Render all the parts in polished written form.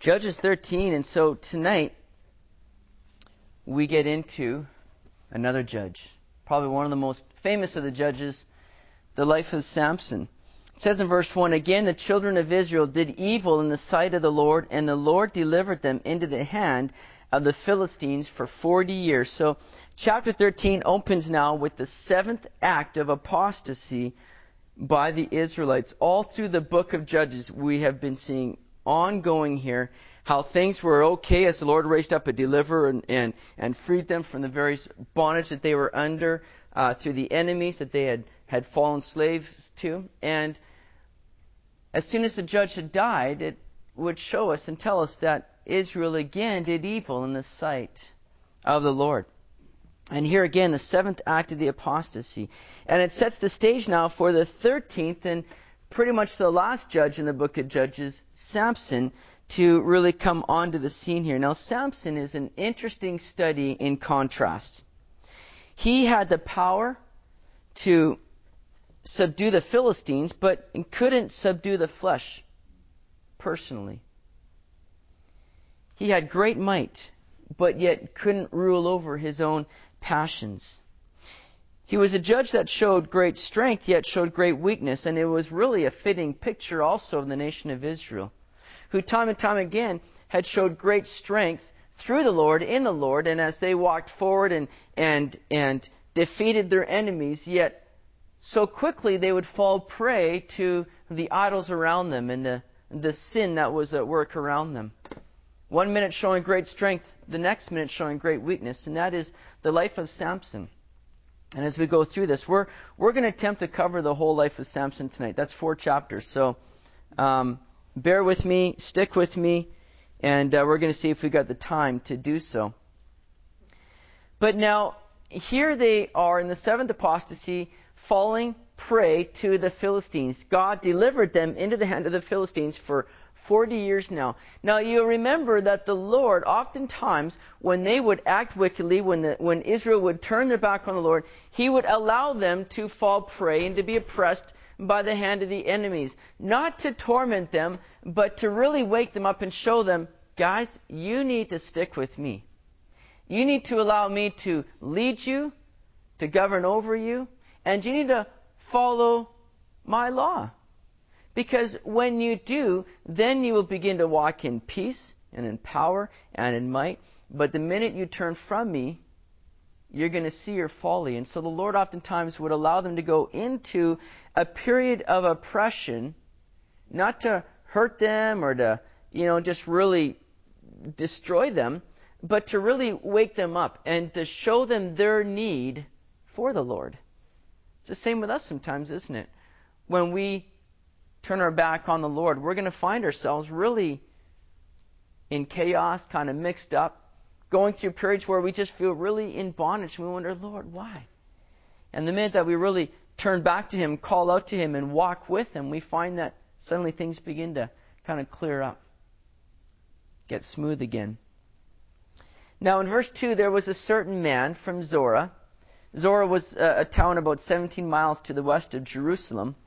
Judges 13, and so tonight we get into another judge. Probably one of the most famous of the judges, the life of Samson. It says in verse 1, "Again the children of Israel did evil in the sight of the Lord, and the Lord delivered them into the hand of the Philistines for 40 years." So chapter 13 opens now with the seventh act of apostasy by the Israelites. All through the book of Judges we have been seeing ongoing here how things were okay as the Lord raised up a deliverer and freed them from the various bondage that they were under through the enemies that they had fallen slaves to. And as soon as the judge had died, it would show us and tell us that Israel again did evil in the sight of the Lord. And here again, the seventh act of the apostasy. And it sets the stage now for the 13th and pretty much the last judge in the book of Judges, Samson, to really come onto the scene here. Now, Samson is an interesting study in contrast. He had the power to subdue the Philistines, but couldn't subdue the flesh personally. He had great might, but yet couldn't rule over his own passions. He was a judge that showed great strength, yet showed great weakness, and it was really a fitting picture also of the nation of Israel, who time and time again had showed great strength through the Lord, in the Lord, and as they walked forward and defeated their enemies, yet so quickly they would fall prey to the idols around them and the sin that was at work around them. One minute showing great strength, the next minute showing great weakness, and that is the life of Samson. And as we go through this, we're going to attempt to cover the whole life of Samson tonight. That's 4 chapters. So bear with me, stick with me, and we're going to see if we got the time to do so. But now, here they are in the seventh apostasy, falling prey to the Philistines. God delivered them into the hand of the Philistines for 40 years now. Now you remember that the Lord, oftentimes, when they would act wickedly, when Israel would turn their back on the Lord, He would allow them to fall prey and to be oppressed by the hand of the enemies. Not to torment them, but to really wake them up and show them, guys, you need to stick with me. You need to allow me to lead you, to govern over you, and you need to follow my law. Because when you do, then you will begin to walk in peace and in power and in might. But the minute you turn from me, you're going to see your folly. And so the Lord oftentimes would allow them to go into a period of oppression, not to hurt them or to, just really destroy them, but to really wake them up and to show them their need for the Lord. It's the same with us sometimes, isn't it? When we turn our back on the Lord, we're going to find ourselves really in chaos, kind of mixed up, going through periods where we just feel really in bondage. And we wonder, Lord, why? And the minute that we really turn back to Him, call out to Him, and walk with Him, we find that suddenly things begin to kind of clear up, get smooth again. Now in verse 2, there was a certain man from Zorah. Zorah was a town about 17 miles to the west of Jerusalem.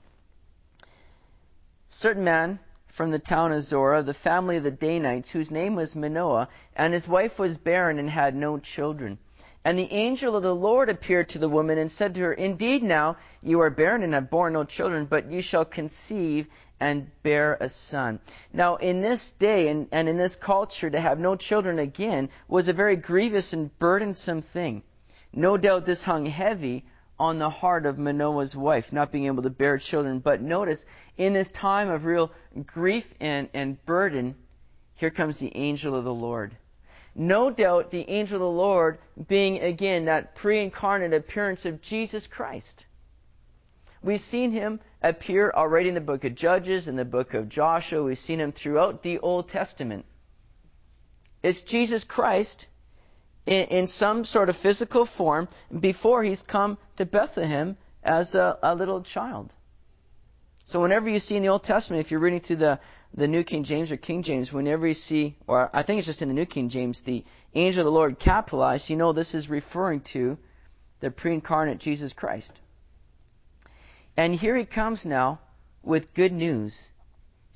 Certain man from the town of Zorah, the family of the Danites, whose name was Manoah, and his wife was barren and had no children. And the angel of the Lord appeared to the woman and said to her, "Indeed now you are barren and have borne no children, but you shall conceive and bear a son." Now in this day and in this culture, to have no children again was a very grievous and burdensome thing. No doubt this hung heavy on the heart of Manoah's wife, not being able to bear children. But notice, in this time of real grief and burden, here comes the angel of the Lord. No doubt the angel of the Lord being, again, that pre-incarnate appearance of Jesus Christ. We've seen Him appear already in the book of Judges, in the book of Joshua. We've seen Him throughout the Old Testament. It's Jesus Christ in some sort of physical form before He's come to Bethlehem as a little child. So whenever you see in the Old Testament, if you're reading through the New King James or King James, whenever you see, or I think it's just in the New King James, the angel of the Lord capitalized, you know this is referring to the pre-incarnate Jesus Christ. And here He comes now with good news.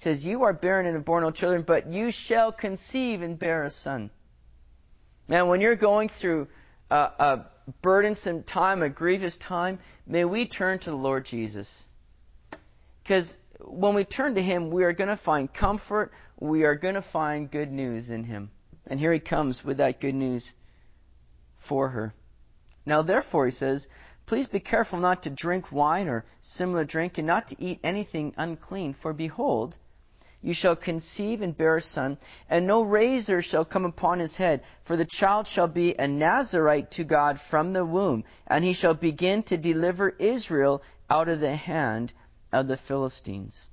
says, you are barren and have borne no children, but you shall conceive and bear a son. Man, when you're going through a burdensome time, a grievous time, may we turn to the Lord Jesus. Because when we turn to Him, we are going to find comfort. We are going to find good news in Him. And here He comes with that good news for her. Now, therefore, He says, please be careful not to drink wine or similar drink, and not to eat anything unclean. For behold, you shall conceive and bear a son, and no razor shall come upon his head, for the child shall be a Nazarite to God from the womb, and he shall begin to deliver Israel out of the hand of the Philistines.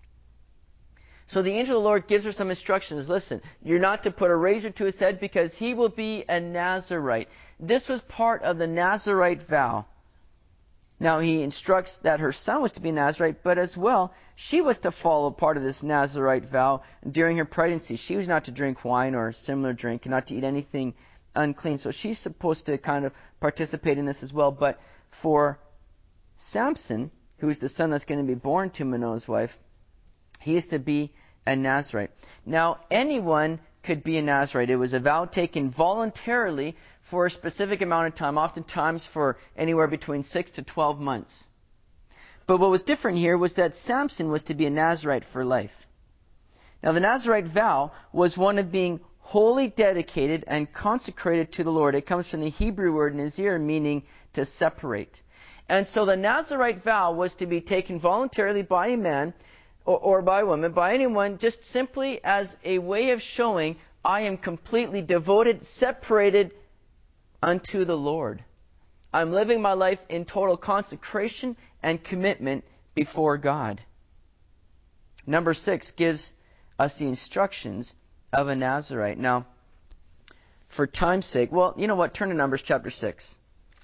So the angel of the Lord gives her some instructions. Listen, you're not to put a razor to his head because he will be a Nazarite. This was part of the Nazarite vow. Now he instructs that her son was to be a Nazarite, but as well, she was to follow part of this Nazarite vow during her pregnancy. She was not to drink wine or similar drink, and not to eat anything unclean. So she's supposed to kind of participate in this as well. But for Samson, who is the son that's going to be born to Manoah's wife, he is to be a Nazarite. Now, anyone could be a Nazarite. It was a vow taken voluntarily for a specific amount of time, oftentimes for anywhere between 6 to 12 months. But what was different here was that Samson was to be a Nazarite for life. Now, the Nazarite vow was one of being wholly dedicated and consecrated to the Lord. It comes from the Hebrew word nazir, meaning to separate. And so the Nazarite vow was to be taken voluntarily by a man or by a woman, by anyone, just simply as a way of showing, I am completely devoted, separated unto the Lord. I'm living my life in total consecration and commitment before God. Number 6 gives us the instructions of a Nazarite. Now, for time's sake, well, you know what? Turn to Numbers chapter 6.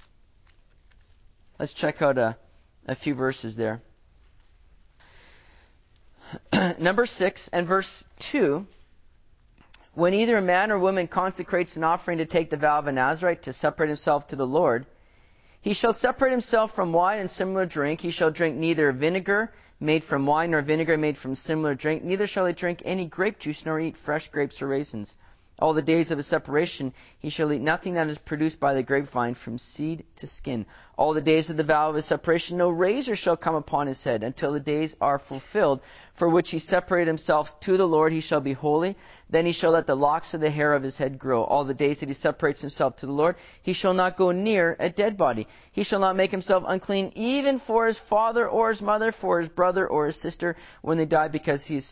Let's check out a few verses there. Number 6 and verse 2. When either a man or woman consecrates an offering to take the vow of a Nazarite to separate himself to the Lord, he shall separate himself from wine and similar drink. He shall drink neither vinegar made from wine nor vinegar made from similar drink. Neither shall he drink any grape juice nor eat fresh grapes or raisins. All the days of his separation he shall eat nothing that is produced by the grapevine from seed to skin. All the days of the vow of his separation no razor shall come upon his head until the days are fulfilled, for which he separated himself to the Lord. He shall be holy. Then he shall let the locks of the hair of his head grow. All the days that he separates himself to the Lord, he shall not go near a dead body. He shall not make himself unclean even for his father or his mother, for his brother or his sister when they die, because his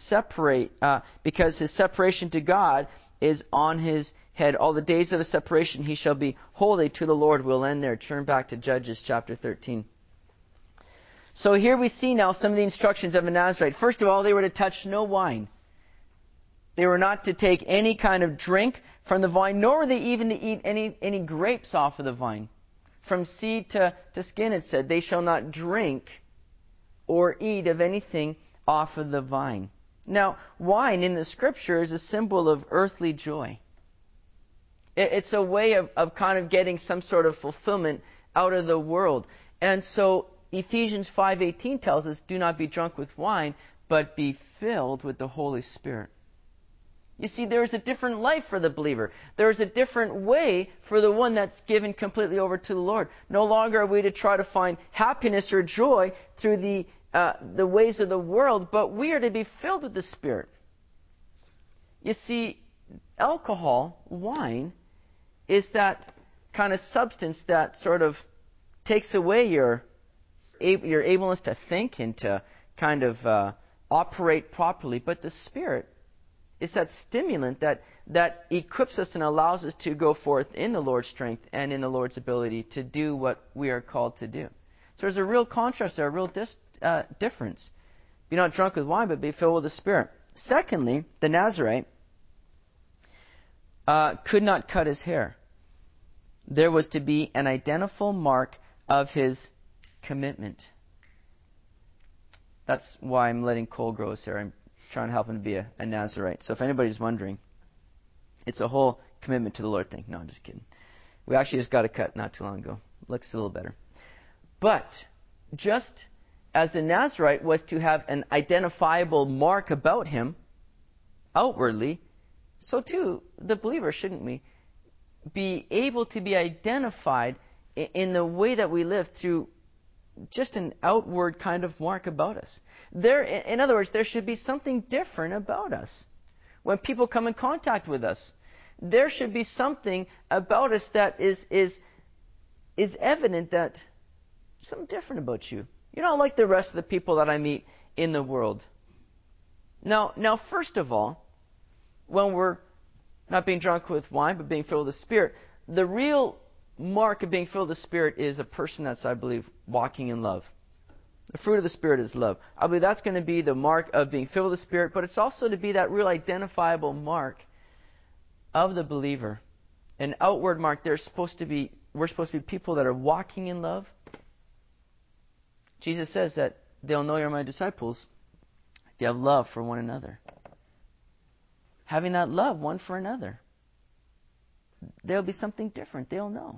separation to God is on his head. All the days of his separation he shall be holy to the Lord. We'll end there. Turn back to Judges chapter 13. So here we see now some of the instructions of a Nazarite. First of all, they were to touch no wine. They were not to take any kind of drink from the vine, nor were they even to eat any grapes off of the vine. From seed to skin, it said, they shall not drink or eat of anything off of the vine. Now, wine in the Scripture is a symbol of earthly joy. It's a way of kind of getting some sort of fulfillment out of the world. And so Ephesians 5:18 tells us, do not be drunk with wine, but be filled with the Holy Spirit. You see, there is a different life for the believer. There is a different way for the one that's given completely over to the Lord. No longer are we to try to find happiness or joy through the ways of the world, but we are to be filled with the Spirit. You see, alcohol, wine, is that kind of substance that sort of takes away your ableness to think and to kind of operate properly. But the Spirit is that stimulant that equips us and allows us to go forth in the Lord's strength and in the Lord's ability to do what we are called to do. So there's a real contrast there, a real difference. Be not drunk with wine, but be filled with the Spirit. Secondly, the Nazarite could not cut his hair. There was to be an identifiable mark of his commitment. That's why I'm letting Cole grow his hair. I'm trying to help him to be a Nazarite. So if anybody's wondering, it's a whole commitment to the Lord thing. No, I'm just kidding. We actually just got a cut not too long ago. Looks a little better. But just as the Nazarite was to have an identifiable mark about him, outwardly, so too the believer, shouldn't we, be able to be identified in the way that we live through just an outward kind of mark about us. In other words, there should be something different about us. When people come in contact with us, there should be something about us that is evident, that something different about you. You're not like the rest of the people that I meet in the world. Now, first of all, when we're not being drunk with wine, but being filled with the Spirit, the real mark of being filled with the Spirit is a person that's, I believe, walking in love. The fruit of the Spirit is love. I believe that's going to be the mark of being filled with the Spirit, but it's also to be that real identifiable mark of the believer. An outward mark. We're supposed to be people that are walking in love. Jesus says that they'll know you're my disciples if you have love for one another. Having that love one for another. There'll be something different. They'll know.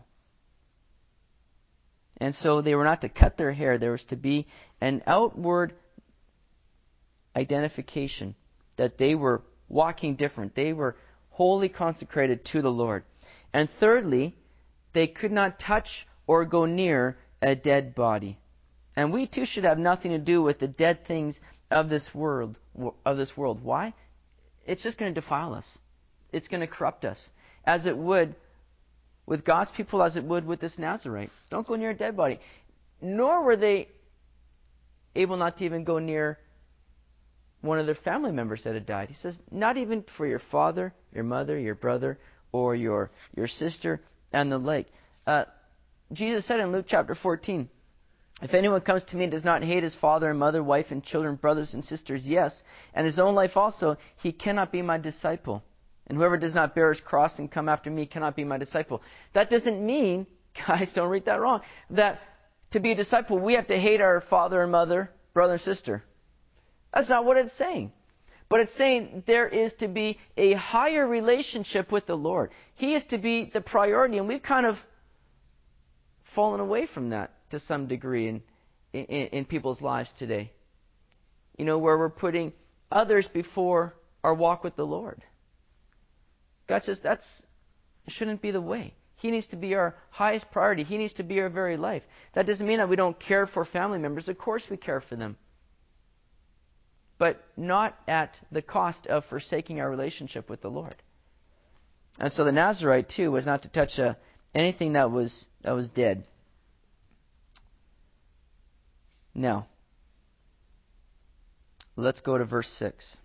And so they were not to cut their hair. There was to be an outward identification that they were walking different. They were wholly consecrated to the Lord. And thirdly, they could not touch or go near a dead body. And we too should have nothing to do with the dead things of this world. Why? It's just going to defile us. It's going to corrupt us, as it would with God's people, as it would with this Nazarite. Don't go near a dead body. Nor were they able not to even go near one of their family members that had died. He says, not even for your father, your mother, your brother, or your sister, and the like. Jesus said in Luke chapter 14, if anyone comes to me and does not hate his father and mother, wife and children, brothers and sisters, yes, and his own life also, he cannot be my disciple. And whoever does not bear his cross and come after me cannot be my disciple. That doesn't mean, guys, don't read that wrong, that to be a disciple we have to hate our father and mother, brother and sister. That's not what it's saying. But it's saying there is to be a higher relationship with the Lord. He is to be the priority, and we've kind of fallen away from that to some degree in people's lives today. Where we're putting others before our walk with the Lord. God says that shouldn't be the way. He needs to be our highest priority. He needs to be our very life. That doesn't mean that we don't care for family members. Of course we care for them. But not at the cost of forsaking our relationship with the Lord. And so the Nazarite, too, was not to touch anything that was dead. Now, let's go to verse 6.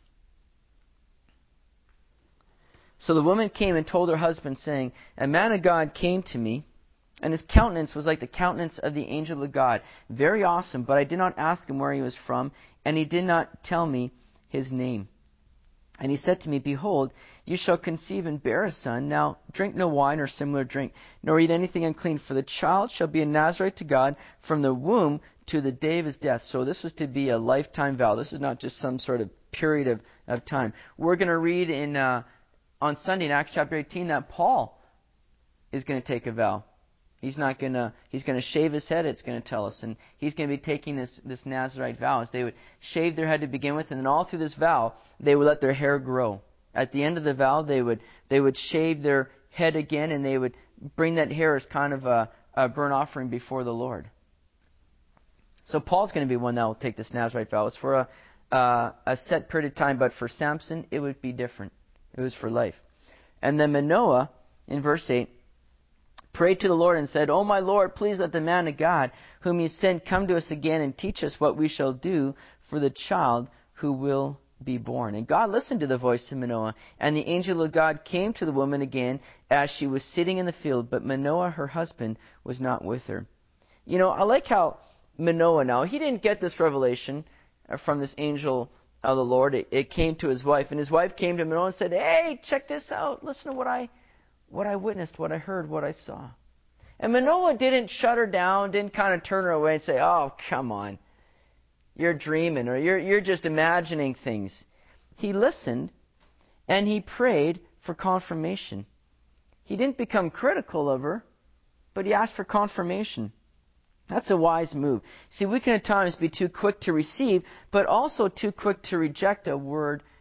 So the woman came and told her husband, saying, a man of God came to me, and his countenance was like the countenance of the angel of God, very awesome, but I did not ask him where he was from, and he did not tell me his name. And he said to me, behold, you shall conceive and bear a son. Now drink no wine or similar drink, nor eat anything unclean, for the child shall be a Nazarite to God from the womb to the day of his death. So this was to be a lifetime vow. This is not just some sort of period of time. We're going to read on Sunday in Acts chapter 18 that Paul is going to take a vow. He's going to shave his head, it's going to tell us, and he's going to be taking this Nazarite vow. As they would shave their head to begin with, and then all through this vow, they would let their hair grow. At the end of the vow, they would shave their head again, and they would bring that hair as kind of a burnt offering before the Lord. So Paul's going to be one that will take this Nazarite vow. It's for a set period of time, but for Samson, it would be different. It was for life. And then Manoah, in verse 8, prayed to the Lord and said, O my Lord, please let the man of God whom you sent come to us again and teach us what we shall do for the child who will be born. And God listened to the voice of Manoah, and the angel of God came to the woman again as she was sitting in the field, but Manoah, her husband, was not with her. I like how Manoah now, he didn't get this revelation from this angel of the Lord. It came to his wife, and his wife came to Manoah and said, hey, check this out. Listen to what I witnessed, what I heard, what I saw. And Manoah didn't shut her down, didn't kind of turn her away and say, oh, come on, you're dreaming, or you're just imagining things. He listened, and he prayed for confirmation. He didn't become critical of her, but he asked for confirmation. That's a wise move. See, we can at times be too quick to receive, but also too quick to reject a word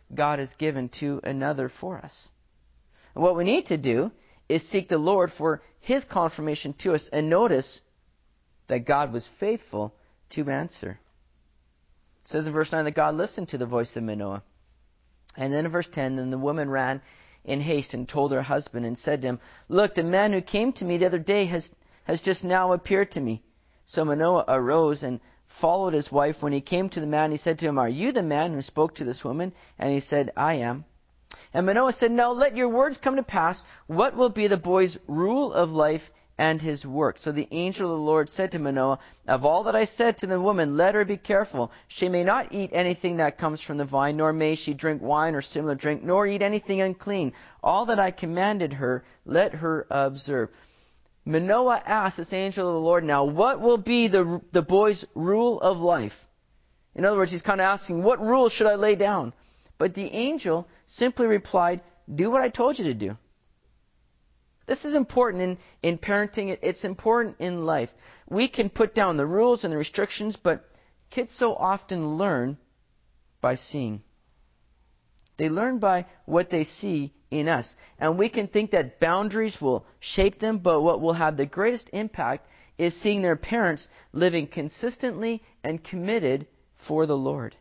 God has given to another for us. And what we need to do is seek the Lord for His confirmation to us, and notice that God was faithful to answer. It says in verse 9 that God listened to the voice of Manoah. And then in verse 10, then the woman ran in haste and told her husband and said to him, "Look, the man who came to me the other day has just now appeared to me." So Manoah arose and followed his wife. When he came to the man, he said to him, "Are you the man who spoke to this woman?" And he said, "I am." And Manoah said, "Now let your words come to pass. What will be the boy's rule of life and his work?" So the angel of the Lord said to Manoah, "Of all that I said to the woman, let her be careful. She may not eat anything that comes from the vine, nor may she drink wine or similar drink, nor eat anything unclean. All that I commanded her, let her observe." Manoah asked this angel of the Lord now, what will be the boy's rule of life? In other words, he's kind of asking, what rule should I lay down? But the angel simply replied, "Do what I told you to do." This is important in parenting. It's important in life. We can put down the rules and the restrictions, but kids so often learn by seeing. They learn by what they see in us. And we can think that boundaries will shape them, but what will have the greatest impact is seeing their parents living consistently and committed for the Lord.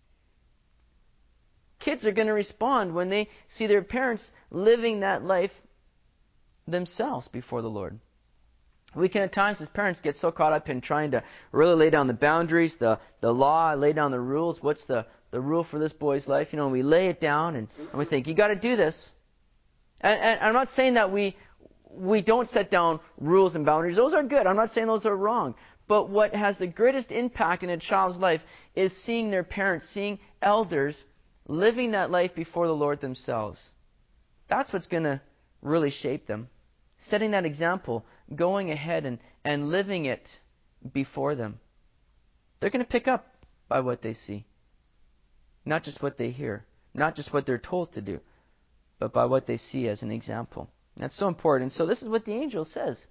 Kids are going to respond when they see their parents living that life themselves before the Lord. We can at times as parents get so caught up in trying to really lay down the boundaries, the law, lay down the rules. What's the rule for this boy's life? We lay it down and we think, you got to do this. And I'm not saying that we don't set down rules and boundaries. Those are good. I'm not saying those are wrong. But what has the greatest impact in a child's life is seeing their parents, seeing elders living that life before the Lord themselves. That's what's going to really shape them. Setting that example, going ahead and living it before them. They're going to pick up by what they see. Not just what they hear. Not just what they're told to do. But by what they see as an example. That's so important. So this is what the angel says.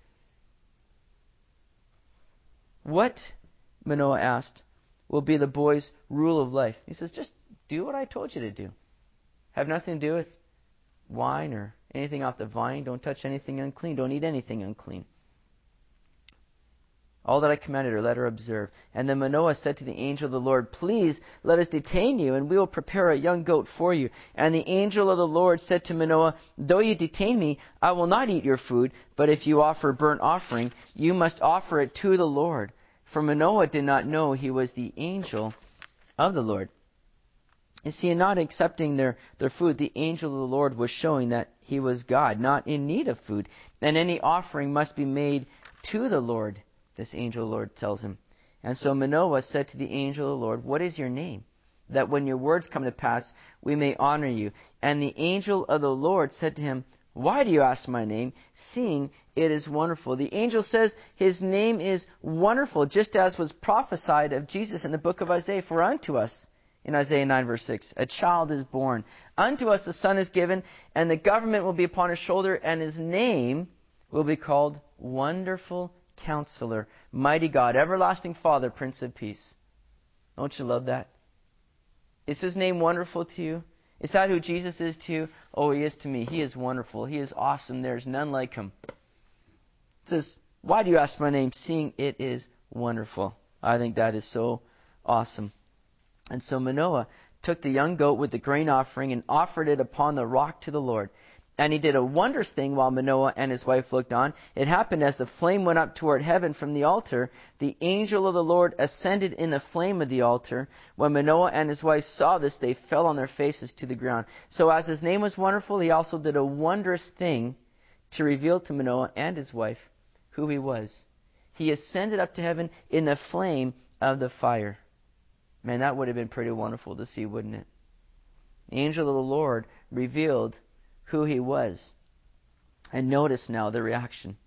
What, Manoah asked, will be the boy's rule of life? He says, just do what I told you to do. Have nothing to do with wine or anything off the vine. Don't touch anything unclean. Don't eat anything unclean. All that I commanded her, let her observe. And then Manoah said to the angel of the Lord, "Please let us detain you, and we will prepare a young goat for you." And the angel of the Lord said to Manoah, "Though you detain me, I will not eat your food, but if you offer burnt offering, you must offer it to the Lord." For Manoah did not know he was the angel of the Lord. You see, in not accepting their food, the angel of the Lord was showing that he was God, not in need of food. And any offering must be made to the Lord, this angel of the Lord tells him. And so Manoah said to the angel of the Lord, "What is your name? That when your words come to pass, we may honor you." And the angel of the Lord said to him, "Why do you ask my name, seeing it is wonderful?" The angel says his name is wonderful, just as was prophesied of Jesus in the book of Isaiah. For unto us, in Isaiah 9 verse 6, a child is born. Unto us a son is given, and the government will be upon his shoulder, and his name will be called Wonderful Counselor, Mighty God, Everlasting Father, Prince of Peace. Don't you love that? Is his name wonderful to you? Is that who Jesus is to you? Oh, he is to me. He is wonderful. He is awesome. There's none like him. It says, "Why do you ask my name, seeing it is wonderful?" I think that is so awesome. And so Manoah took the young goat with the grain offering and offered it upon the rock to the Lord. And he did a wondrous thing while Manoah and his wife looked on. It happened as the flame went up toward heaven from the altar, the angel of the Lord ascended in the flame of the altar. When Manoah and his wife saw this, they fell on their faces to the ground. So as his name was wonderful, he also did a wondrous thing to reveal to Manoah and his wife who he was. He ascended up to heaven in the flame of the fire. Man, that would have been pretty wonderful to see, wouldn't it? The angel of the Lord revealed who he was. And notice now the reaction.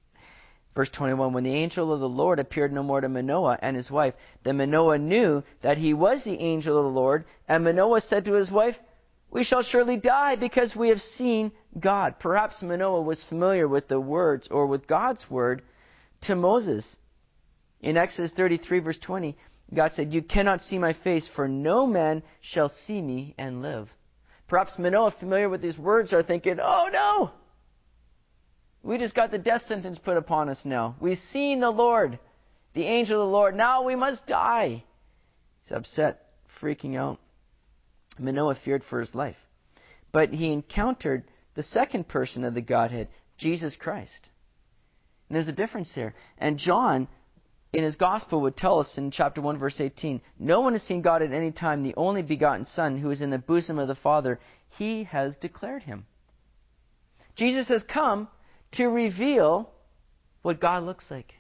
Verse 21, when the angel of the Lord appeared no more to Manoah and his wife, then Manoah knew that he was the angel of the Lord. And Manoah said to his wife, "We shall surely die because we have seen God." Perhaps Manoah was familiar with the words or with God's word to Moses. In Exodus 33 verse 20, God said, "You cannot see my face, for no man shall see me and live." Perhaps Manoah, familiar with these words, are thinking, "Oh no! We just got the death sentence put upon us now. We've seen the Lord, the angel of the Lord. Now we must die." He's upset, freaking out. Manoah feared for his life. But he encountered the second person of the Godhead, Jesus Christ. And there's a difference here. And John, in his gospel, would tell us in chapter 1, verse 18, "No one has seen God at any time. The only begotten Son, who is in the bosom of the Father, he has declared him." Jesus has come to reveal what God looks like.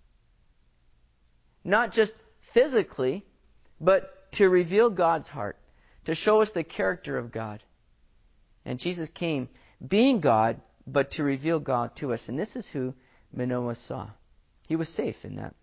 Not just physically, but to reveal God's heart, to show us the character of God. And Jesus came being God, but to reveal God to us. And this is who Manoah saw. He was safe in that.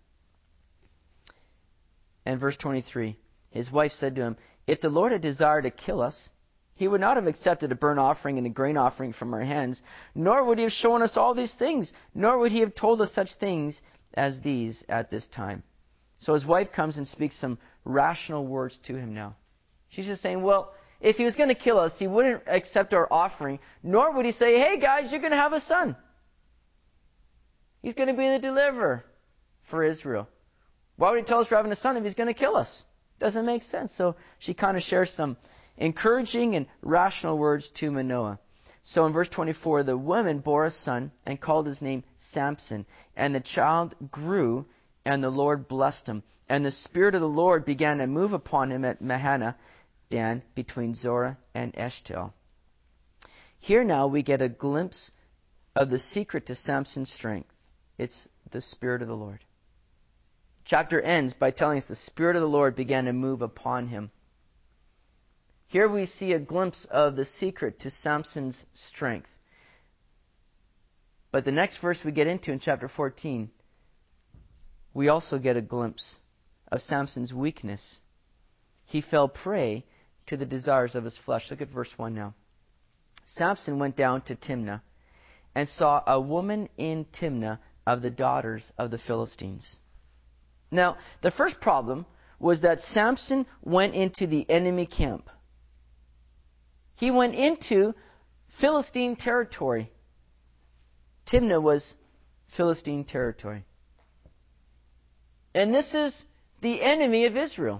And verse 23, his wife said to him, "If the Lord had desired to kill us, he would not have accepted a burnt offering and a grain offering from our hands, nor would he have shown us all these things, nor would he have told us such things as these at this time." So his wife comes and speaks some rational words to him now. She's just saying, well, if he was going to kill us, he wouldn't accept our offering, nor would he say, "Hey guys, you're going to have a son. He's going to be the deliverer for Israel. Why would he tell us we're having a son if he's going to kill us?" Doesn't make sense. So she kind of shares some encouraging and rational words to Manoah. So in verse 24, the woman bore a son and called his name Samson. And the child grew, and the Lord blessed him. And the Spirit of the Lord began to move upon him at Mahanaim, between Zorah and Eshtaol. Here now we get a glimpse of the secret to Samson's strength. It's the Spirit of the Lord. Chapter ends by telling us the Spirit of the Lord began to move upon him. Here we see a glimpse of the secret to Samson's strength. But the next verse we get into in chapter 14, we also get a glimpse of Samson's weakness. He fell prey to the desires of his flesh. Look at verse 1 now. Samson went down to Timnah and saw a woman in Timnah of the daughters of the Philistines. Now, the first problem was that Samson went into the enemy camp. He went into Philistine territory. Timnah was Philistine territory. And this is the enemy of Israel.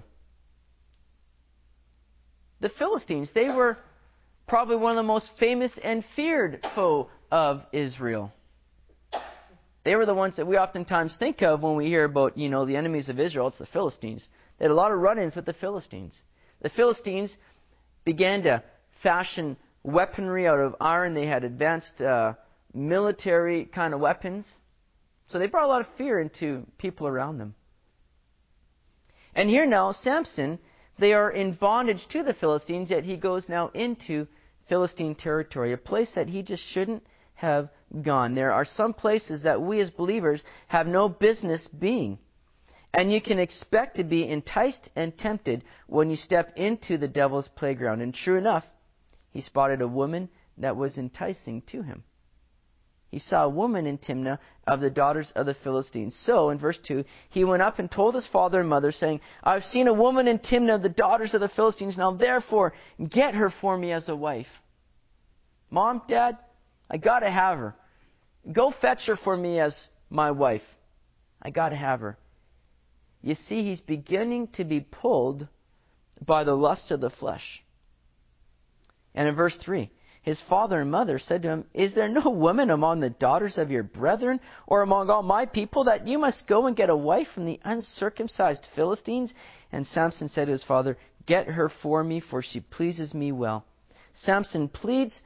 The Philistines, they were probably one of the most famous and feared foe of Israel. They were the ones that we oftentimes think of when we hear about, the enemies of Israel. It's the Philistines. They had a lot of run-ins with the Philistines. The Philistines began to fashion weaponry out of iron. They had advanced military kind of weapons. So they brought a lot of fear into people around them. And here now, Samson, they are in bondage to the Philistines, yet he goes now into Philistine territory, a place that he just shouldn't have gone. There are some places that we as believers have no business being. And you can expect to be enticed and tempted when you step into the devil's playground. And true enough, he spotted a woman that was enticing to him. He saw a woman in Timnah of the daughters of the Philistines. So, in verse 2, he went up and told his father and mother, saying, "I've seen a woman in Timnah of the daughters of the Philistines. Now therefore, get her for me as a wife." Mom, Dad, I got to have her. Go fetch her for me as my wife. I got to have her. You see, he's beginning to be pulled by the lust of the flesh. And in verse 3, his father and mother said to him, "Is there no woman among the daughters of your brethren or among all my people that you must go and get a wife from the uncircumcised Philistines?" And Samson said to his father, "Get her for me, for she pleases me well." Samson pleads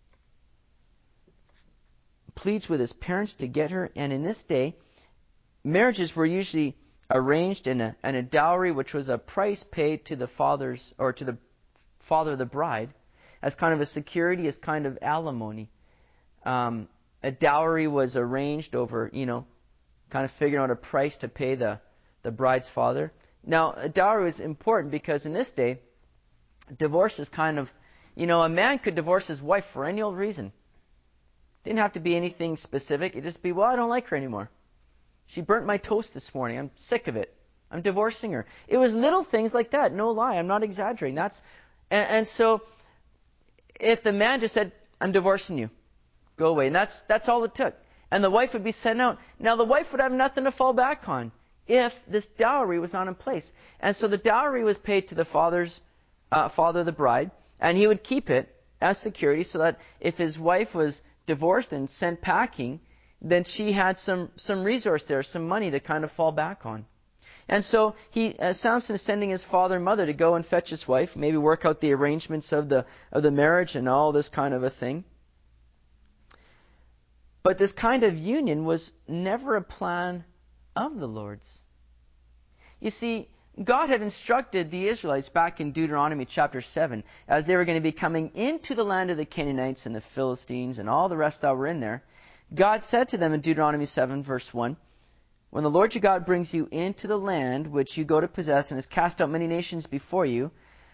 with his parents to get her, and in this day, marriages were usually arranged in a dowry, which was a price paid to the fathers or to the father of the bride, as kind of a security, as kind of alimony. A dowry was arranged over, kind of figuring out a price to pay the bride's father. Now, a dowry was important because in this day, divorce is kind of, a man could divorce his wife for any old reason. Didn't have to be anything specific. It'd just be, well, I don't like her anymore. She burnt my toast this morning. I'm sick of it. I'm divorcing her. It was little things like that. No lie. I'm not exaggerating. And so if the man just said, I'm divorcing you, go away. And that's all it took. And the wife would be sent out. Now the wife would have nothing to fall back on if this dowry was not in place. And so the dowry was paid to the father of the bride, and he would keep it as security so that if his wife was divorced and sent packing, then she had some resource there, some money to kind of fall back on. And so Samson is sending his father and mother to go and fetch his wife, maybe work out the arrangements of the marriage and all this kind of a thing. But this kind of union was never a plan of the Lord's. You see, God had instructed the Israelites back in Deuteronomy chapter 7, as they were going to be coming into the land of the Canaanites and the Philistines and all the rest that were in there. God said to them in Deuteronomy 7 verse 1, when the Lord your God brings you into the land which you go to possess and has cast out many nations before you,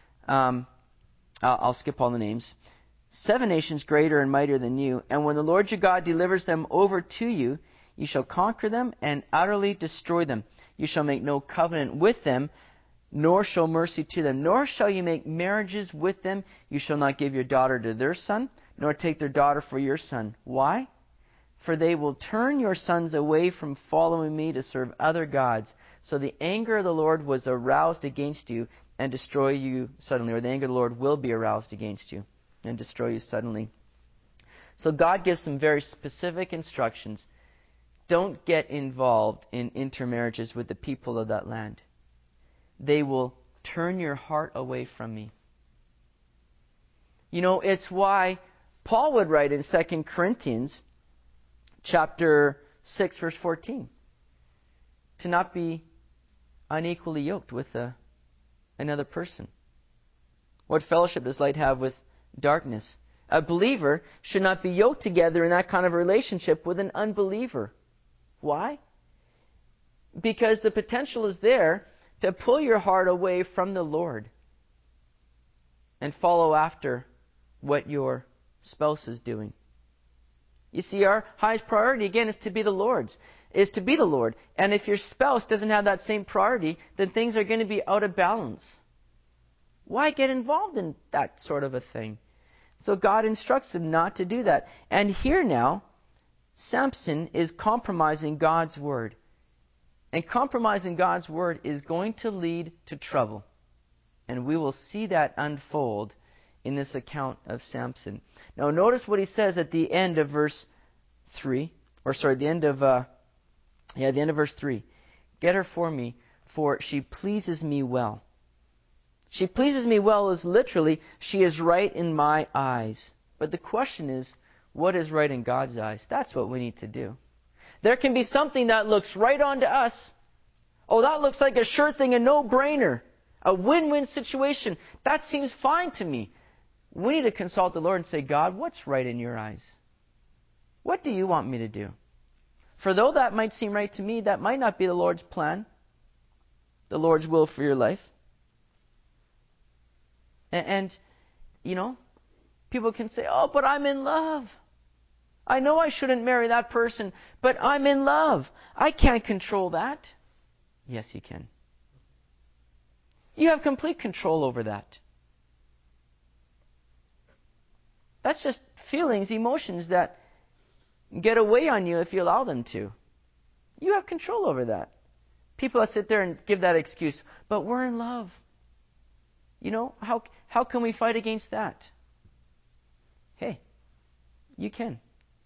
I'll skip all the names, 7 nations greater and mightier than you, and when the Lord your God delivers them over to you, you shall conquer them and utterly destroy them. You shall make no covenant with them, nor show mercy to them, nor shall you make marriages with them. You shall not give your daughter to their son, nor take their daughter for your son. Why? For they will turn your sons away from following me to serve other gods. So the anger of the Lord was aroused against you and destroy you suddenly. Or the anger of the Lord will be aroused against you and destroy you suddenly. So God gives some very specific instructions. Don't get involved in intermarriages with the people of that land. They will turn your heart away from me. You know, it's why Paul would write in 2 Corinthians chapter 6, verse 14, to not be unequally yoked with another person. What fellowship does light have with darkness? A believer should not be yoked together in that kind of relationship with an unbeliever. Why? Because the potential is there to pull your heart away from the Lord and follow after what your spouse is doing. You see, our highest priority, again, is to be the Lord's. And if your spouse doesn't have that same priority, then things are going to be out of balance. Why get involved in that sort of a thing? So God instructs him not to do that. And here now, Samson is compromising God's word. And compromising God's word is going to lead to trouble. And we will see that unfold in this account of Samson. Now notice what he says at the end of verse 3. The end of verse 3. Get her for me, for she pleases me well. She pleases me well is literally, she is right in my eyes. But the question is, what is right in God's eyes? That's what we need to do. There can be something that looks right onto us. Oh, that looks like a sure thing, a no-brainer. A win-win situation. That seems fine to me. We need to consult the Lord and say, God, what's right in your eyes? What do you want me to do? For though that might seem right to me, that might not be the Lord's plan, the Lord's will for your life. And you know, people can say, oh, but I'm in love. I know I shouldn't marry that person, but I'm in love. I can't control that. Yes, you can. You have complete control over that. That's just feelings, emotions that get away on you if you allow them to. You have control over that. People that sit there and give that excuse, but we're in love. You know, how can we fight against that? Hey, you can.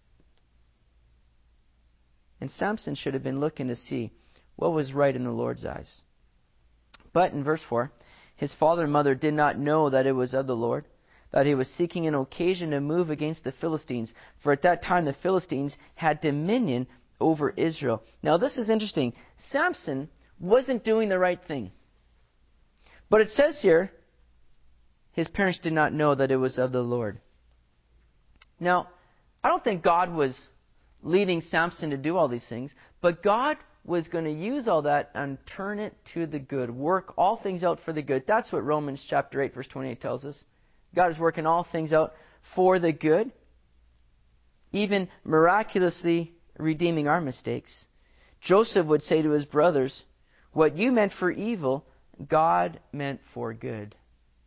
And Samson should have been looking to see what was right in the Lord's eyes. But in verse 4, his father and mother did not know that it was of the Lord, that he was seeking an occasion to move against the Philistines. For at that time the Philistines had dominion over Israel. Now this is interesting. Samson wasn't doing the right thing. But it says here, his parents did not know that it was of the Lord. Now, I don't think God was leading Samson to do all these things, but God was going to use all that and turn it to the good. Work all things out for the good. That's what Romans chapter 8 verse 28 tells us. God is working all things out for the good, even miraculously redeeming our mistakes. Joseph would say to his brothers, What you meant for evil, God meant for good.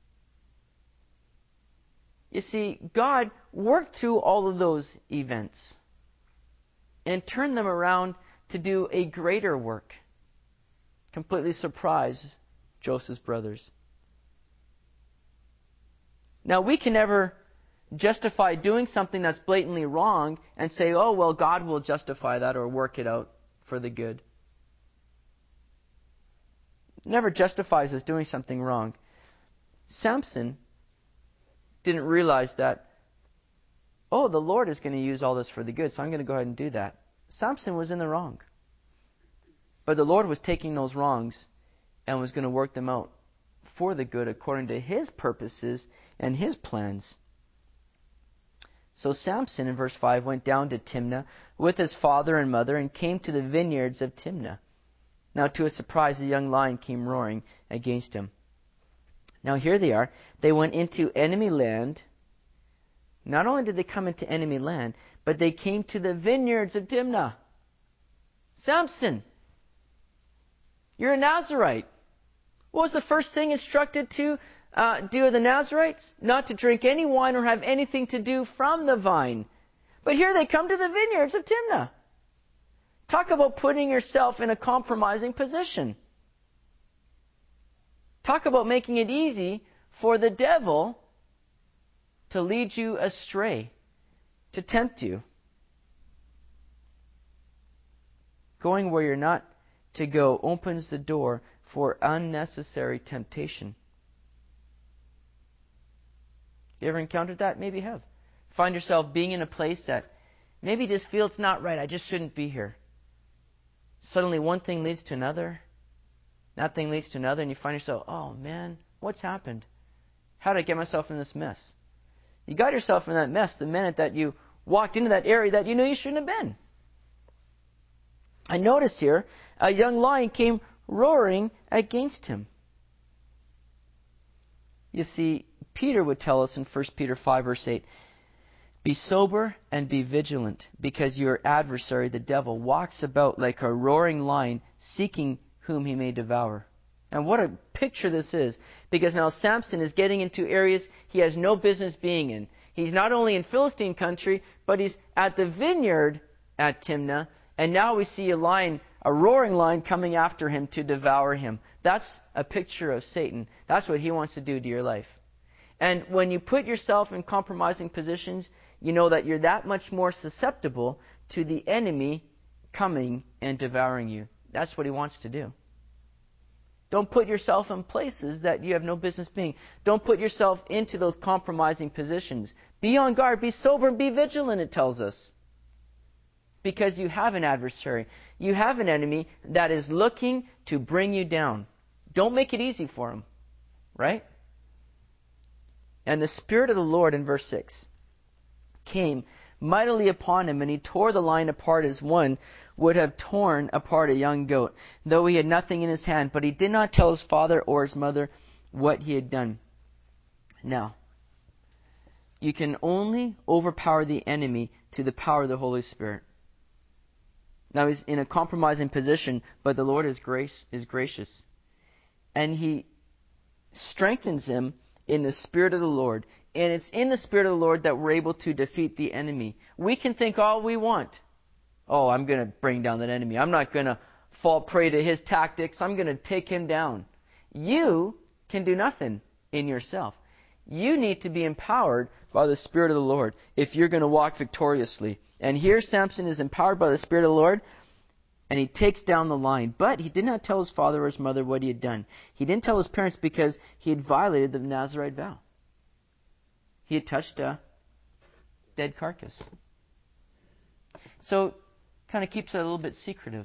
You see, God worked through all of those events and turned them around to do a greater work. Completely surprised Joseph's brothers. Now, we can never justify doing something that's blatantly wrong and say, oh, well, God will justify that or work it out for the good. It never justifies us doing something wrong. Samson didn't realize that, oh, the Lord is going to use all this for the good, so I'm going to go ahead and do that. Samson was in the wrong. But the Lord was taking those wrongs and was going to work them out for the good according to His purposes and His plans. So Samson, in verse 5, went down to Timnah with his father and mother and came to the vineyards of Timnah. Now to his surprise, a young lion came roaring against him. Now here they are. They went into enemy land. Not only did they come into enemy land, but they came to the vineyards of Timnah. Samson, you're a Nazirite. What was the first thing instructed to do the Nazirites? Not to drink any wine or have anything to do from the vine. But here they come to the vineyards of Timnah. Talk about putting yourself in a compromising position. Talk about making it easy for the devil to lead you astray, to tempt you. Going where you're not to go opens the door for unnecessary temptation. You ever encountered that? Maybe you have. Find yourself being in a place that maybe you just feel it's not right. I just shouldn't be here. Suddenly one thing leads to another. That thing leads to another, and you find yourself, oh man, what's happened? How did I get myself in this mess? You got yourself in that mess the minute that you walked into that area that you knew you shouldn't have been. I notice here, a young lion came roaring against him. You see, Peter would tell us in 1 Peter 5 verse 8, be sober and be vigilant, because your adversary, the devil, walks about like a roaring lion, seeking whom he may devour. And what a picture this is, because now Samson is getting into areas he has no business being in. He's not only in Philistine country, but he's at the vineyard at Timnah, and now we see a roaring lion coming after him to devour him. That's a picture of Satan. That's what he wants to do to your life. And when you put yourself in compromising positions, you know that you're that much more susceptible to the enemy coming and devouring you. That's what he wants to do. Don't put yourself in places that you have no business being. Don't put yourself into those compromising positions. Be on guard, be sober, and be vigilant, it tells us. Because you have an adversary. You have an enemy that is looking to bring you down. Don't make it easy for him. Right? And the Spirit of the Lord, in verse 6, came mightily upon him, and he tore the lion apart as one would have torn apart a young goat, though he had nothing in his hand. But he did not tell his father or his mother what he had done. Now, you can only overpower the enemy through the power of the Holy Spirit. Now he's in a compromising position, but the Lord is gracious. And he strengthens him in the Spirit of the Lord. And it's in the Spirit of the Lord that we're able to defeat the enemy. We can think all we want. Oh, I'm going to bring down that enemy. I'm not going to fall prey to his tactics. I'm going to take him down. You can do nothing in yourself. You need to be empowered by the Spirit of the Lord if you're going to walk victoriously. And here Samson is empowered by the Spirit of the Lord, and he takes down the lion. But he did not tell his father or his mother what he had done. He didn't tell his parents because he had violated the Nazirite vow. He had touched a dead carcass. So, kind of keeps it a little bit secretive.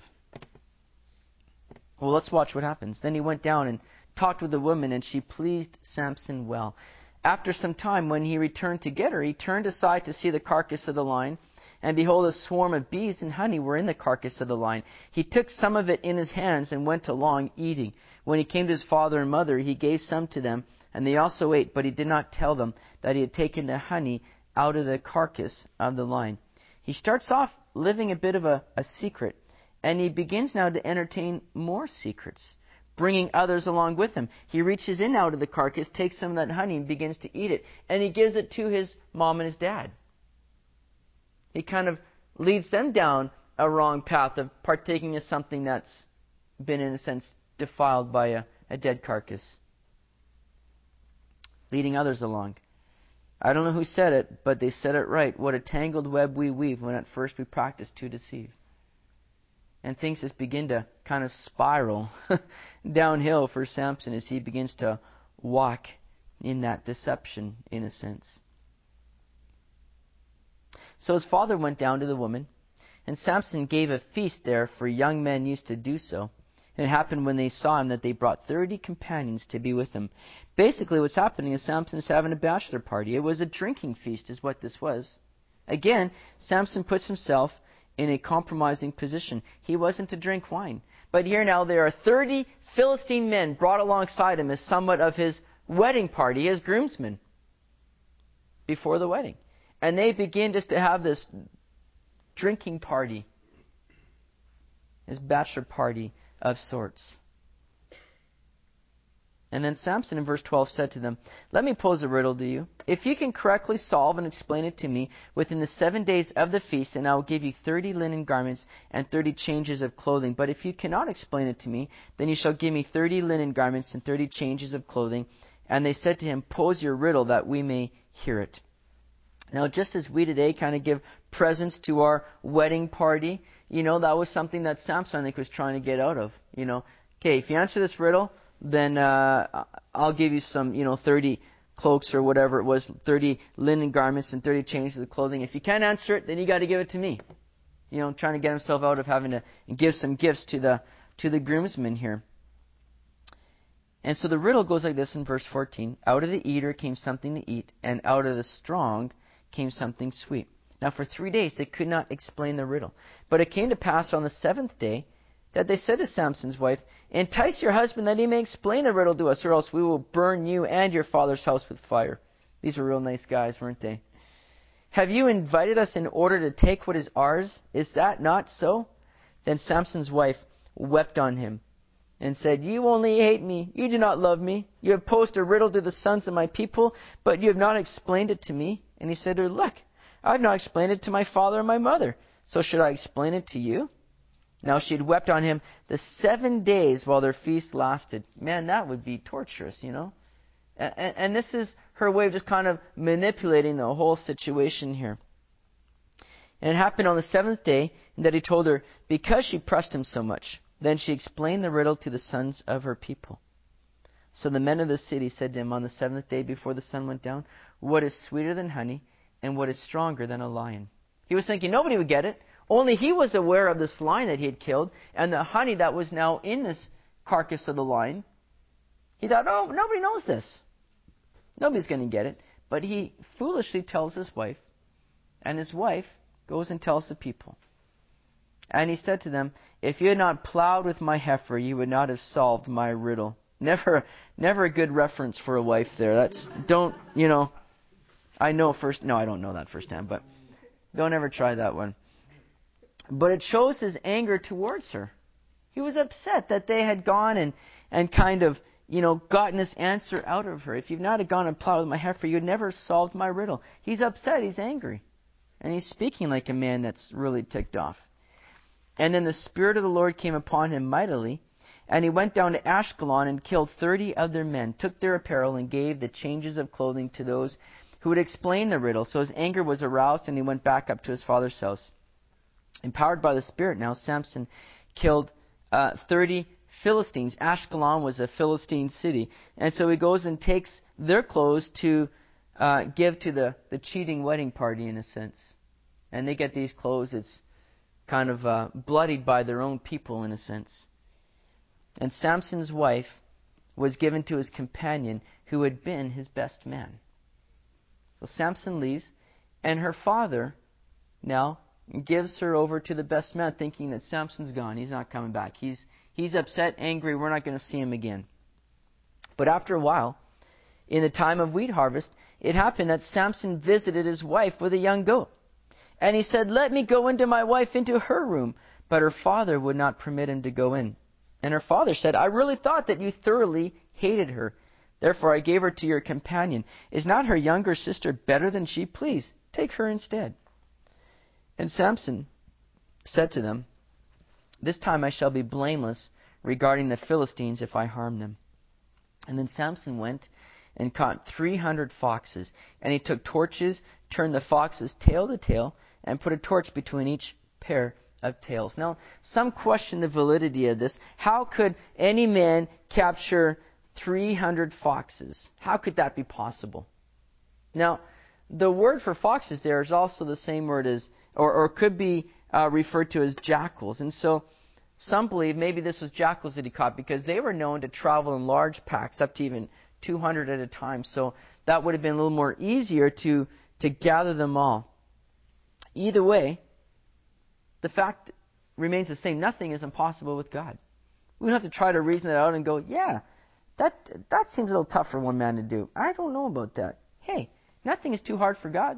Well, let's watch what happens. Then he went down and talked with the woman, and she pleased Samson well. After some time, when he returned to get her, he turned aside to see the carcass of the lion. And behold, a swarm of bees and honey were in the carcass of the lion. He took some of it in his hands and went along eating. When he came to his father and mother, he gave some to them, and they also ate, but he did not tell them that he had taken the honey out of the carcass of the lion. He starts off living a bit of a secret, and he begins now to entertain more secrets. bringing others along with him. He reaches in out of the carcass, takes some of that honey, and begins to eat it. And he gives it to his mom and his dad. He kind of leads them down a wrong path of partaking of something that's been, in a sense, defiled by a dead carcass. Leading others along. I don't know who said it, but they said it right. What a tangled web we weave when at first we practice to deceive. And things just begin to kind of spiral downhill for Samson as he begins to walk in that deception, in a sense. So his father went down to the woman, and Samson gave a feast there, for young men used to do so. And it happened when they saw him that they brought 30 companions to be with him. Basically what's happening is Samson is having a bachelor party. It was a drinking feast is what this was. Again, Samson puts himself in a compromising position. He wasn't to drink wine. But here now there are 30 Philistine men brought alongside him as somewhat of his wedding party, his groomsmen, before the wedding. And they begin just to have this drinking party, his bachelor party of sorts. And then Samson in verse 12 said to them, "Let me pose a riddle to you. If you can correctly solve and explain it to me within the 7 days of the feast, and I will give you 30 linen garments and 30 changes of clothing. But if you cannot explain it to me, then you shall give me 30 linen garments and 30 changes of clothing." And they said to him, "Pose your riddle that we may hear it." Now, just as we today kind of give presents to our wedding party, that was something that Samson, I think, was trying to get out of. Okay, if you answer this riddle, then I'll give you some, 30 cloaks or whatever it was, 30 linen garments and 30 changes of clothing. If you can't answer it, then you got to give it to me. Trying to get himself out of having to give some gifts to the groomsmen here. And so the riddle goes like this in verse 14. "Out of the eater came something to eat, and out of the strong came something sweet." Now for 3 days they could not explain the riddle. But it came to pass on the 7th day that they said to Samson's wife, "Entice your husband that he may explain the riddle to us, or else we will burn you and your father's house with fire." These were real nice guys, weren't they? "Have you invited us in order to take what is ours? Is that not so?" Then Samson's wife wept on him and said, "You only hate me. You do not love me. You have posed a riddle to the sons of my people, but you have not explained it to me." And he said to her, "Look, I have not explained it to my father and my mother, so should I explain it to you?" Now she had wept on him the 7 days while their feast lasted. Man, that would be torturous, And this is her way of just kind of manipulating the whole situation here. And it happened on the 7th day that he told her, because she pressed him so much. Then she explained the riddle to the sons of her people. So the men of the city said to him on the 7th day before the sun went down, "What is sweeter than honey, and what is stronger than a lion?" He was thinking nobody would get it. Only he was aware of this lion that he had killed, and the honey that was now in this carcass of the lion. He thought, oh, nobody knows this. Nobody's going to get it. But he foolishly tells his wife, and his wife goes and tells the people. And he said to them, "If you had not plowed with my heifer, you would not have solved my riddle." Never a good reference for a wife there. I don't know that firsthand, but don't ever try that one. But it shows his anger towards her. He was upset that they had gone and kind of, gotten this answer out of her. If you've not gone and plowed with my heifer, you'd never have solved my riddle. He's upset. He's angry. And he's speaking like a man that's really ticked off. And then the Spirit of the Lord came upon him mightily, and he went down to Ashkelon and killed 30 of their men, took their apparel, and gave the changes of clothing to those who would explain the riddle. So his anger was aroused, and he went back up to his father's house. Empowered by the Spirit now, Samson killed 30 Philistines. Ashkelon was a Philistine city. And so he goes and takes their clothes to give to the cheating wedding party, in a sense. And they get these clothes. It's kind of bloodied by their own people, in a sense. And Samson's wife was given to his companion, who had been his best man. So Samson leaves, and her father now gives her over to the best man, thinking that Samson's gone. He's not coming back. He's upset, angry. We're not going to see him again. But after a while, in the time of wheat harvest, it happened that Samson visited his wife with a young goat. And he said, "Let me go into my wife into her room." But her father would not permit him to go in. And her father said, I really thought that you thoroughly hated her. Therefore I gave her to your companion. Is not her younger sister better than she? Please, take her instead. And Samson said to them, this time I shall be blameless regarding the Philistines if I harm them. And then Samson went and caught 300 foxes. And he took torches, turned the foxes tail to tail, and put a torch between each pair of tails. Now, some question the validity of this. How could any man capture 300 foxes? How could that be possible? Now, the word for foxes there is also the same word as, or could be referred to as jackals. And so some believe maybe this was jackals that he caught because they were known to travel in large packs, up to even 200 at a time. So that would have been a little more easier to gather them all. Either way, the fact remains the same. Nothing is impossible with God. We don't have to try to reason it out and go, yeah, that seems a little tough for one man to do. I don't know about that. Hey, nothing is too hard for God.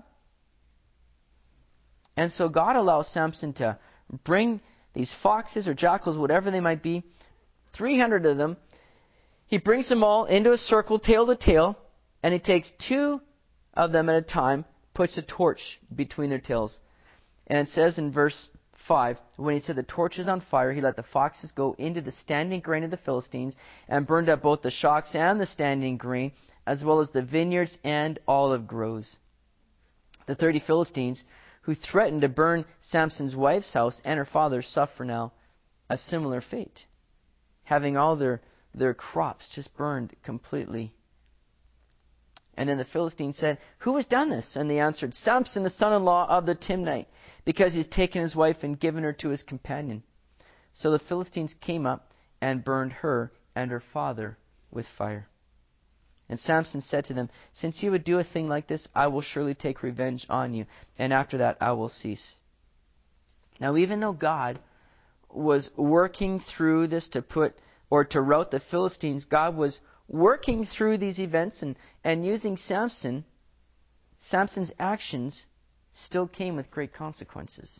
And so God allows Samson to bring these foxes or jackals, whatever they might be, 300 of them. He brings them all into a circle, tail to tail, and he takes 2 of them at a time, puts a torch between their tails. And it says in verse 5, when he set the torches on fire, he let the foxes go into the standing grain of the Philistines and burned up both the shocks and the standing grain, as well as the vineyards and olive groves. The 30 Philistines who threatened to burn Samson's wife's house and her father's suffer now a similar fate, having all their crops just burned completely. And then the Philistines said, who has done this? And they answered, Samson, the son-in-law of the Timnite, because he's taken his wife and given her to his companion. So the Philistines came up and burned her and her father with fire. And Samson said to them, since you would do a thing like this, I will surely take revenge on you, and after that I will cease. Now, even though God was working through this to rout the Philistines, God was working through these events and using Samson. Samson's actions still came with great consequences.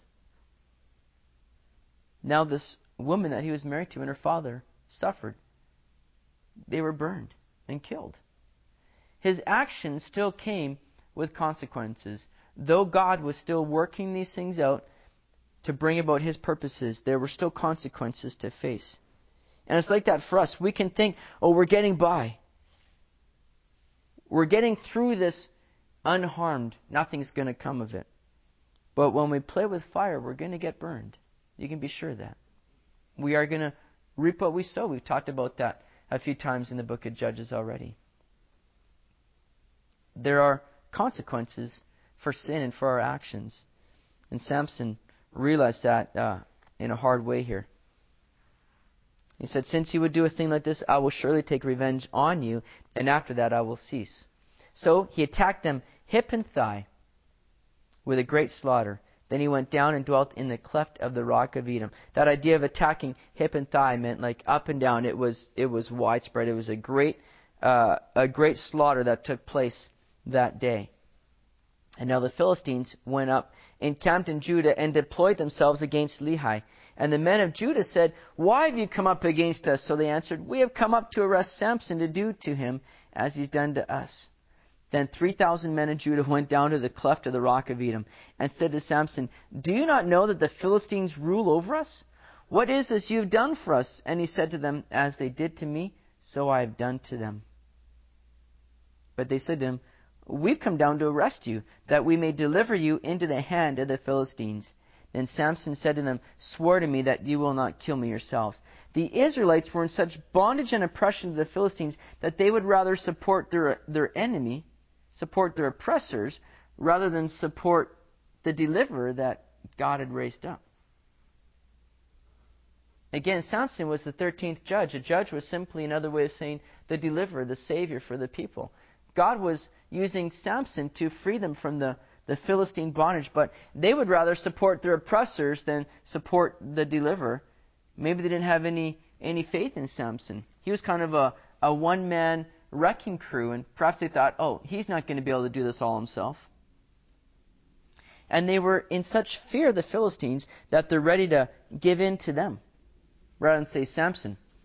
Now this woman that he was married to and her father suffered. They were burned and killed. His actions still came with consequences. Though God was still working these things out to bring about his purposes, there were still consequences to face. And it's like that for us. We can think, oh, we're getting by. We're getting through this unharmed. Nothing's going to come of it. But when we play with fire, we're going to get burned. You can be sure of that. We are going to reap what we sow. We've talked about that a few times in the book of Judges already. There are consequences for sin and for our actions. And Samson realized that in a hard way here. He said, since you would do a thing like this, I will surely take revenge on you, and after that I will cease. So he attacked them hip and thigh with a great slaughter. Then he went down and dwelt in the cleft of the rock of Edom. That idea of attacking hip and thigh meant like up and down. It was widespread. It was a great slaughter that took place that day. And now the Philistines went up, encamped in Judah, and deployed themselves against Lehi. And the men of Judah said, why have you come up against us? So they answered, we have come up to arrest Samson to do to him as he's done to us. Then 3,000 men of Judah went down to the cleft of the rock of Edom and said to Samson, do you not know that the Philistines rule over us? What is this you have done for us? And he said to them, as they did to me, so I have done to them. But they said to him, we've come down to arrest you, that we may deliver you into the hand of the Philistines. Then Samson said to them, swear to me that you will not kill me yourselves. The Israelites were in such bondage and oppression to the Philistines that they would rather support their enemy, support their oppressors, rather than support the deliverer that God had raised up. Again, Samson was the 13th judge. A judge was simply another way of saying the deliverer, the savior for the people. God was using Samson to free them from the Philistine bondage, but they would rather support their oppressors than support the deliverer. Maybe they didn't have any faith in Samson. He was kind of a one-man wrecking crew, and perhaps they thought, oh, he's not going to be able to do this all himself. And they were in such fear of the Philistines that they're ready to give in to them rather than say, Samson,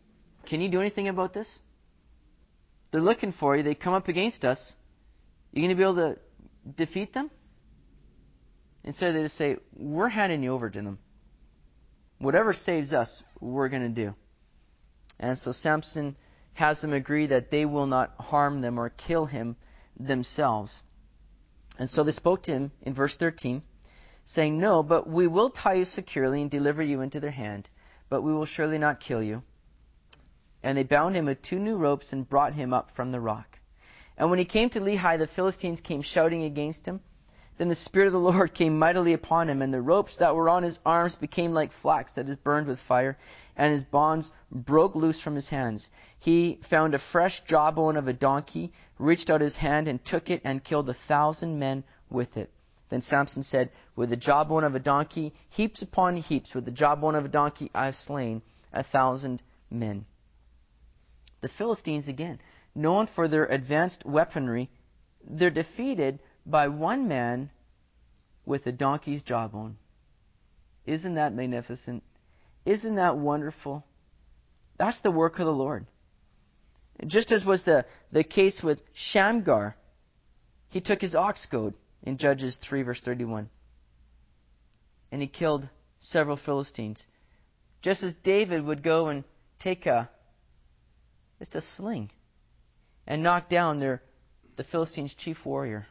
can you do anything about this? They're looking for you. They come up against us. You going to be able to defeat them? Instead, they just say, we're handing you over to them. Whatever saves us, we're going to do. And so Samson has them agree that they will not harm them or kill him themselves. And so they spoke to him in verse 13, saying, no, but we will tie you securely and deliver you into their hand, but we will surely not kill you. And they bound him with 2 new ropes and brought him up from the rock. And when he came to Lehi, the Philistines came shouting against him. Then the Spirit of the Lord came mightily upon him, and the ropes that were on his arms became like flax that is burned with fire, and his bonds broke loose from his hands. He found a fresh jawbone of a donkey, reached out his hand and took it, and killed 1,000 men with it. Then Samson said, with the jawbone of a donkey, heaps upon heaps, with the jawbone of a donkey I have slain 1,000 men. The Philistines, again, known for their advanced weaponry, they're defeated by one man with a donkey's jawbone. Isn't that magnificent? Isn't that wonderful? That's the work of the Lord. Just as was the case with Shamgar, he took his ox goad in Judges 3 verse 31. And he killed several Philistines. Just as David would go and take just a sling and knock down the Philistines' chief warrior.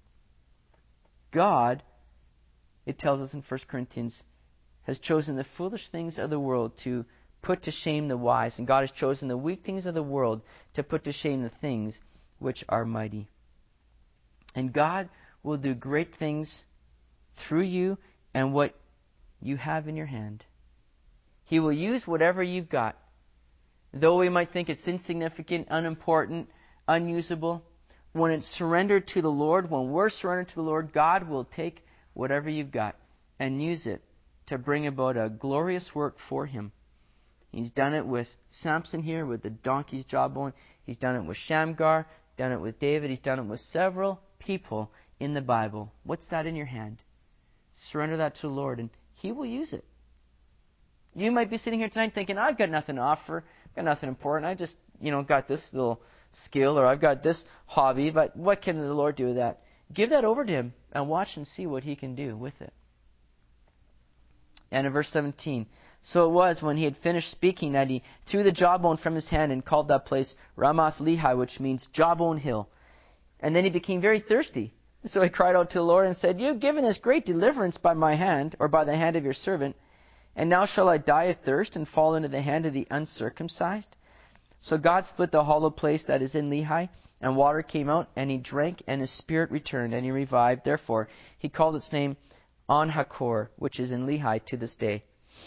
God, it tells us in 1 Corinthians, has chosen the foolish things of the world to put to shame the wise, and God has chosen the weak things of the world to put to shame the things which are mighty. And God will do great things through you and what you have in your hand. He will use whatever you've got. Though we might think it's insignificant, unimportant, unusable, when it's surrendered to the Lord, when we're surrendered to the Lord, God will take whatever you've got and use it to bring about a glorious work for Him. He's done it with Samson here, with the donkey's jawbone. He's done it with Shamgar, done it with David. He's done it with several people in the Bible. What's that in your hand? Surrender that to the Lord, and He will use it. You might be sitting here tonight thinking, I've got nothing to offer. I've got nothing important. I just, got this little skill, or I've got this hobby, but what can the Lord do with that? Give that over to Him and watch and see what He can do with it. And in verse 17, so it was when he had finished speaking that he threw the jawbone from his hand and called that place Ramath Lehi, which means jawbone hill. And then he became very thirsty. So he cried out to the Lord and said, You have given us great deliverance by my hand, or by the hand of your servant. And now shall I die of thirst and fall into the hand of the uncircumcised? So God split the hollow place that is in Lehi, and water came out, and he drank, and his spirit returned, and he revived. Therefore he called its name On Hakor, which is in Lehi to this day.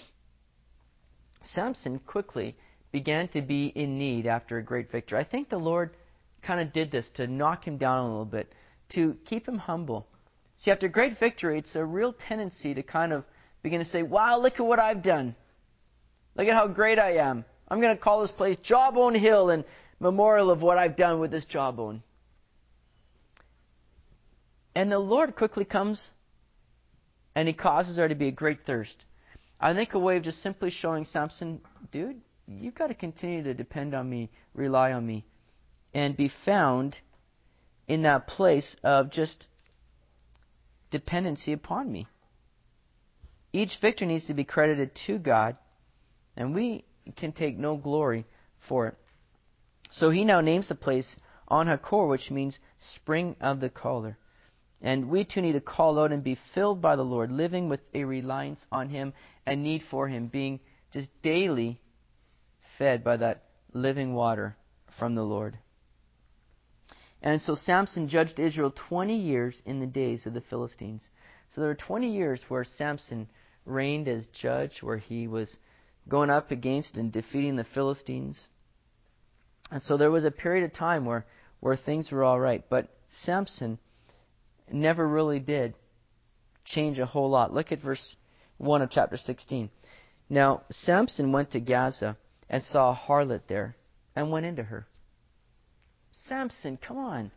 Samson quickly began to be in need after a great victory. I think the Lord kind of did this to knock him down a little bit, to keep him humble. See, after great victory, it's a real tendency to kind of begin to say, wow, look at what I've done. Look at how great I am. I'm going to call this place Jawbone Hill in memorial of what I've done with this jawbone. And the Lord quickly comes and He causes there to be a great thirst. I think a way of just simply showing Samson, dude, you've got to continue to depend on me, rely on me, and be found in that place of just dependency upon me. Each victory needs to be credited to God, and we can take no glory for it. So he now names the place On Hakor, which means spring of the caller. And we too need to call out and be filled by the Lord, living with a reliance on Him and need for Him, being just daily fed by that living water from the Lord. And so Samson judged Israel 20 years in the days of the Philistines. So there were 20 years where Samson reigned as judge, where he was going up against and defeating the Philistines. And so there was a period of time where things were all right. But Samson never really did change a whole lot. Look at verse 1 of chapter 16. Now Samson went to Gaza and saw a harlot there and went into her. Samson, come on.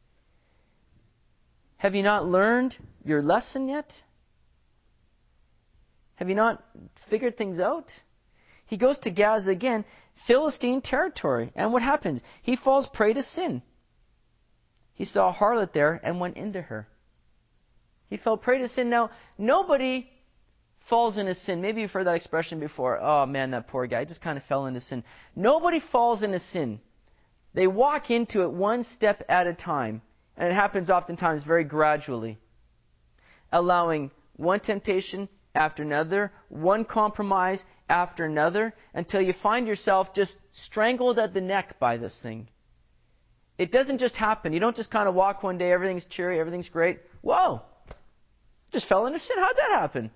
Have you not learned your lesson yet? Have you not figured things out? He goes to Gaza again, Philistine territory. And what happens? He falls prey to sin. He saw a harlot there and went into her. He fell prey to sin. Now, nobody falls into sin. Maybe you've heard that expression before. Oh man, that poor guy just kind of fell into sin. Nobody falls into sin. They walk into it one step at a time. And it happens oftentimes very gradually. Allowing one temptation after another, one compromise after another, until you find yourself just strangled at the neck by this thing. It doesn't just happen. You don't just kind of walk one day, everything's cheery, everything's great. Whoa! Just fell into sin. How'd that happen?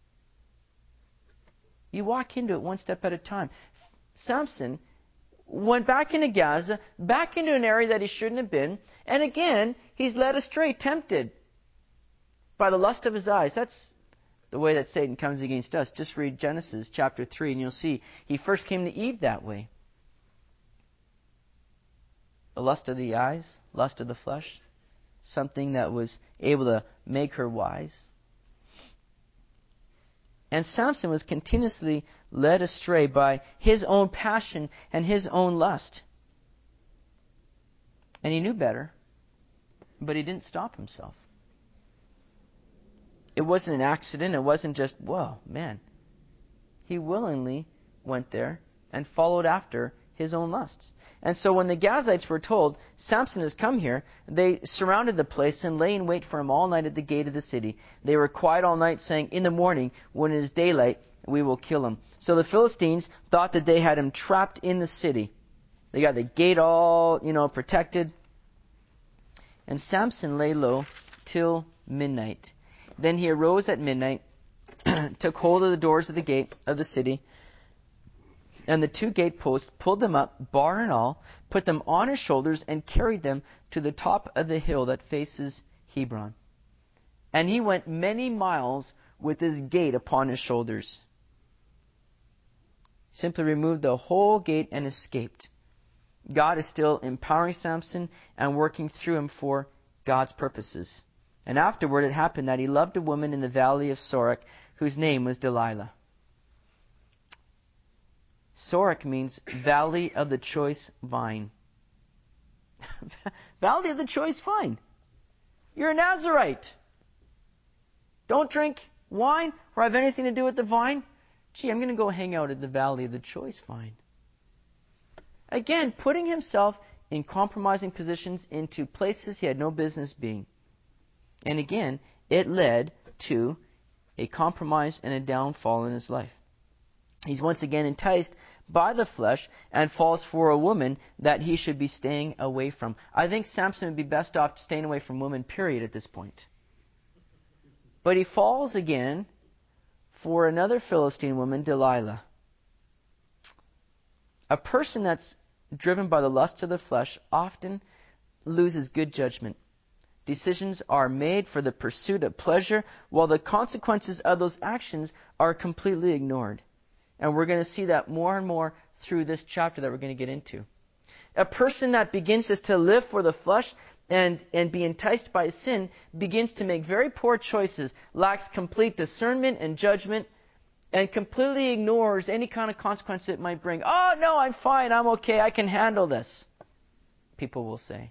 You walk into it one step at a time. Samson went back into Gaza, back into an area that he shouldn't have been, and again, he's led astray, tempted by the lust of his eyes. That's the way that Satan comes against us. Just read Genesis chapter 3 and you'll see he first came to Eve that way. The lust of the eyes, lust of the flesh, something that was able to make her wise. And Samson was continuously led astray by his own passion and his own lust. And he knew better, but he didn't stop himself. It wasn't an accident. It wasn't just, whoa, man. He willingly went there and followed after his own lusts. And so when the Gazites were told, Samson has come here, they surrounded the place and lay in wait for him all night at the gate of the city. They were quiet all night, saying, in the morning, when it is daylight, we will kill him. So the Philistines thought that they had him trapped in the city. They got the gate all, protected. And Samson lay low till midnight. Then he arose at midnight, took hold of the doors of the gate of the city, and the two gateposts, pulled them up, bar and all, put them on his shoulders, and carried them to the top of the hill that faces Hebron. And he went many miles with his gate upon his shoulders. Simply removed the whole gate and escaped. God is still empowering Samson and working through him for God's purposes. And afterward it happened that he loved a woman in the valley of Sorek, whose name was Delilah. Sorek means valley of the choice vine. Valley of the choice vine. You're a Nazirite. Don't drink wine or have anything to do with the vine. Gee, I'm going to go hang out at the valley of the choice vine. Again, putting himself in compromising positions into places he had no business being. And again, it led to a compromise and a downfall in his life. He's once again enticed by the flesh and falls for a woman that he should be staying away from. I think Samson would be best off staying away from women, period, at this point. But he falls again for another Philistine woman, Delilah. A person that's driven by the lust of the flesh often loses good judgment. Decisions are made for the pursuit of pleasure, while the consequences of those actions are completely ignored. And we're going to see that more and more through this chapter that we're going to get into. A person that begins just to live for the flesh and be enticed by sin begins to make very poor choices, lacks complete discernment and judgment, and completely ignores any kind of consequence it might bring. Oh, no, I'm fine, I'm okay, I can handle this, people will say.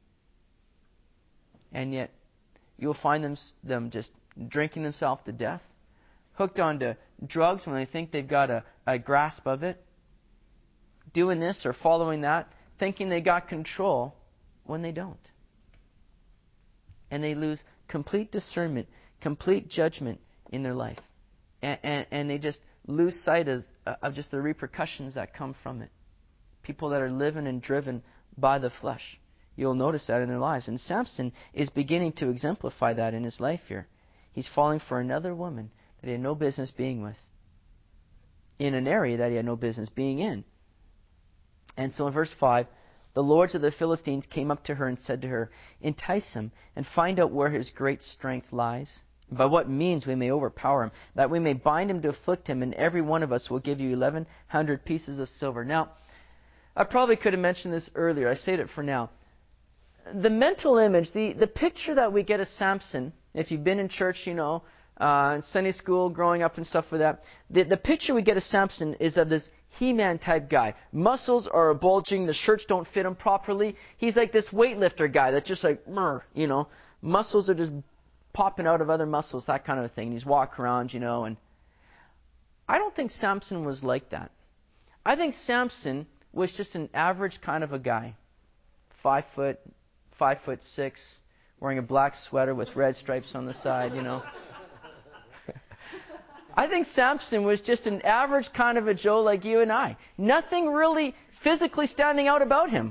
And yet, you'll find them just drinking themselves to death, hooked onto drugs when they think they've got a grasp of it, doing this or following that, thinking they got control when they don't. And they lose complete discernment, complete judgment in their life. And they just lose sight of just the repercussions that come from it. People that are living and driven by the flesh. You'll notice that in their lives. And Samson is beginning to exemplify that in his life here. He's falling for another woman that he had no business being with, in an area that he had no business being in. And so in verse 5, the lords of the Philistines came up to her and said to her, entice him and find out where his great strength lies, and by what means we may overpower him, that we may bind him to afflict him, and every one of us will give you 1,100 pieces of silver. Now, I probably could have mentioned this earlier. I saved it for now. The mental image, the picture that we get of Samson, if you've been in church, in Sunday school, growing up and stuff like that. The picture we get of Samson is of this He-Man type guy. Muscles are bulging. The shirts don't fit him properly. He's like this weightlifter guy that's just like, muscles are just popping out of other muscles, that kind of thing. And he's walking around, and I don't think Samson was like that. I think Samson was just an average kind of a guy. 5'6", wearing a black sweater with red stripes on the side, I think Samson was just an average kind of a Joe like you and I. Nothing really physically standing out about him.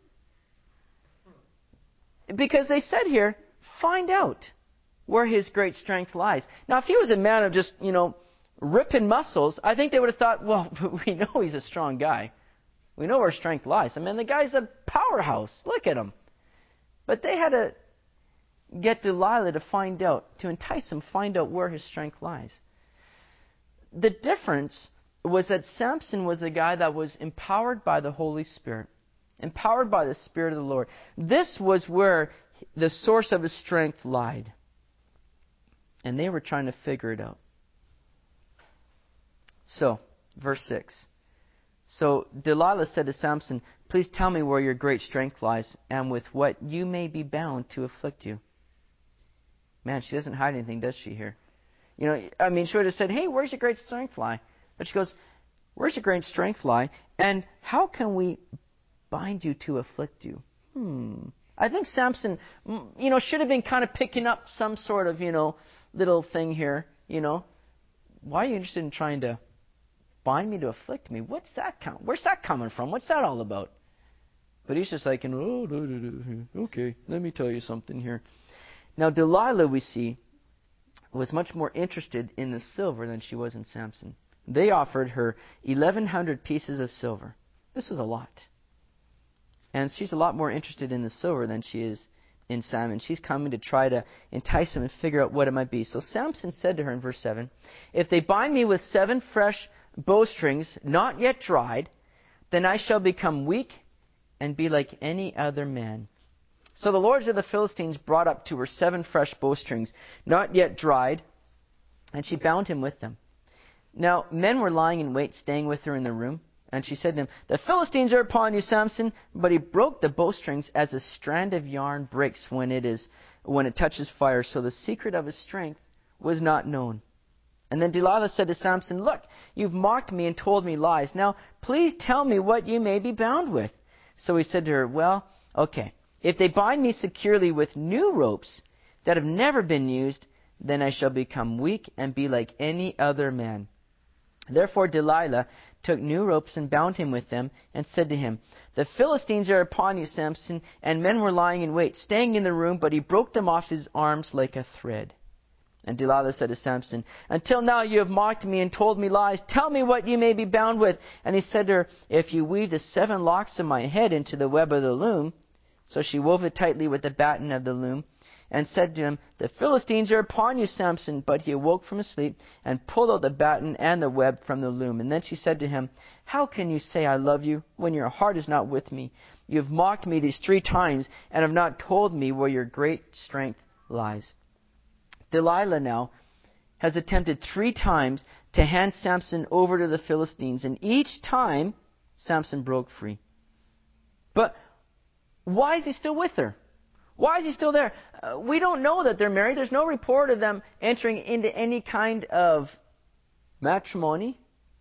Because they said here, find out where his great strength lies. Now, if he was a man of just, ripping muscles, I think they would have thought, well, we know he's a strong guy. We know where strength lies. I mean, the guy's a powerhouse. Look at him. But they had to get Delilah to entice him, find out where his strength lies. The difference was that Samson was a guy that was empowered by the Holy Spirit, empowered by the Spirit of the Lord. This was where the source of his strength lied. And they were trying to figure it out. So, verse 6. So Delilah said to Samson, please tell me where your great strength lies, and with what you may be bound to afflict you. Man, she doesn't hide anything, does she, here? She would have said, hey, where's your great strength lie? But she goes, where's your great strength lie? And how can we bind you to afflict you? I think Samson, should have been kind of picking up some sort of, little thing here, Why are you interested in trying to bind me to afflict me? What's that where's that coming from? What's that all about? But he's just like, okay, let me tell you something here. Now, Delilah, we see, was much more interested in the silver than she was in Samson. They offered her 1,100 pieces of silver. This was a lot. And she's a lot more interested in the silver than she is in Simon. She's coming to try to entice him and figure out what it might be. So Samson said to her in verse 7, if they bind me with 7 fresh bowstrings, not yet dried, then I shall become weak and be like any other man. So the lords of the Philistines brought up to her 7 fresh bowstrings, not yet dried, and she bound him with them. Now men were lying in wait, staying with her in the room, and she said to him, the Philistines are upon you, Samson. But he broke the bowstrings as a strand of yarn breaks when it touches fire. So the secret of his strength was not known. And then Delilah said to Samson, look, you've mocked me and told me lies. Now please tell me what you may be bound with. So he said to her, well, okay. If they bind me securely with new ropes that have never been used, then I shall become weak and be like any other man. Therefore Delilah took new ropes and bound him with them, and said to him, the Philistines are upon you, Samson. And men were lying in wait, staying in the room, but he broke them off his arms like a thread. And Delilah said to Samson, until now you have mocked me and told me lies. Tell me what you may be bound with. And he said to her, if you weave the 7 locks of my head into the web of the loom. So she wove it tightly with the batten of the loom, and said to him, the Philistines are upon you, Samson. But he awoke from his sleep, and pulled out the batten and the web from the loom. And then she said to him, how can you say I love you, when your heart is not with me? You have mocked me these 3 times, and have not told me where your great strength lies. Delilah now has attempted 3 times to hand Samson over to the Philistines, and each time Samson broke free. But why is he still with her? Why is he still there? We don't know that they're married. There's no report of them entering into any kind of matrimony.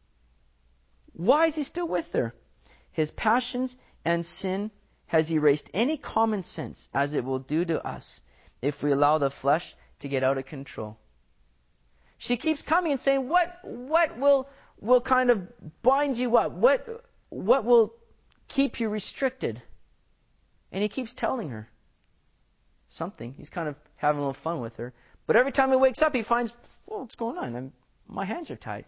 Why is he still with her? His passions and sin has erased any common sense, as it will do to us if we allow the flesh to get out of control. She keeps coming and saying, what will kind of bind you up? What will keep you restricted? And he keeps telling her something. He's kind of having a little fun with her. But every time he wakes up, he finds, what's going on? My hands are tied.